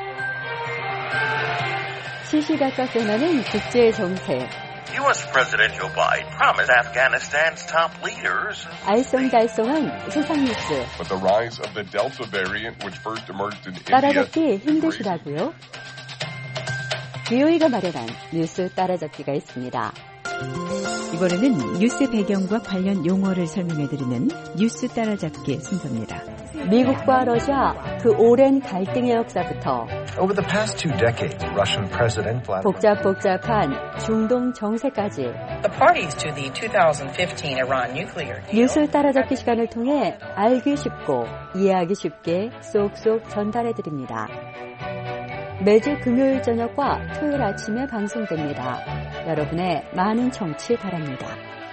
시시각각 변하는 국제 정세. U S President Joe Biden promised Afghanistan's top leaders. 알쏭달쏭한 세상 뉴스. But the rise of the Delta variant, which first emerged in India. 따라잡기 힘드시다고요? 비오이가 마련한 뉴스 따라잡기가 있습니다. 이번에는 뉴스 배경과 관련 용어를 설명해드리는 뉴스 따라잡기 순서입니다. 미국과 러시아 그 오랜 갈등의 역사부터 Over the past two decades, Russian President Vladimir 복잡복잡한 중동 정세까지 The parties to the twenty fifteen Iran nuclear deal. 뉴스 따라잡기 시간을 통해 알기 쉽고 이해하기 쉽게 쏙쏙 전달해드립니다. 매주 금요일 저녁과 토요일 아침에 방송됩니다. 여러분의 많은 청취 바랍니다.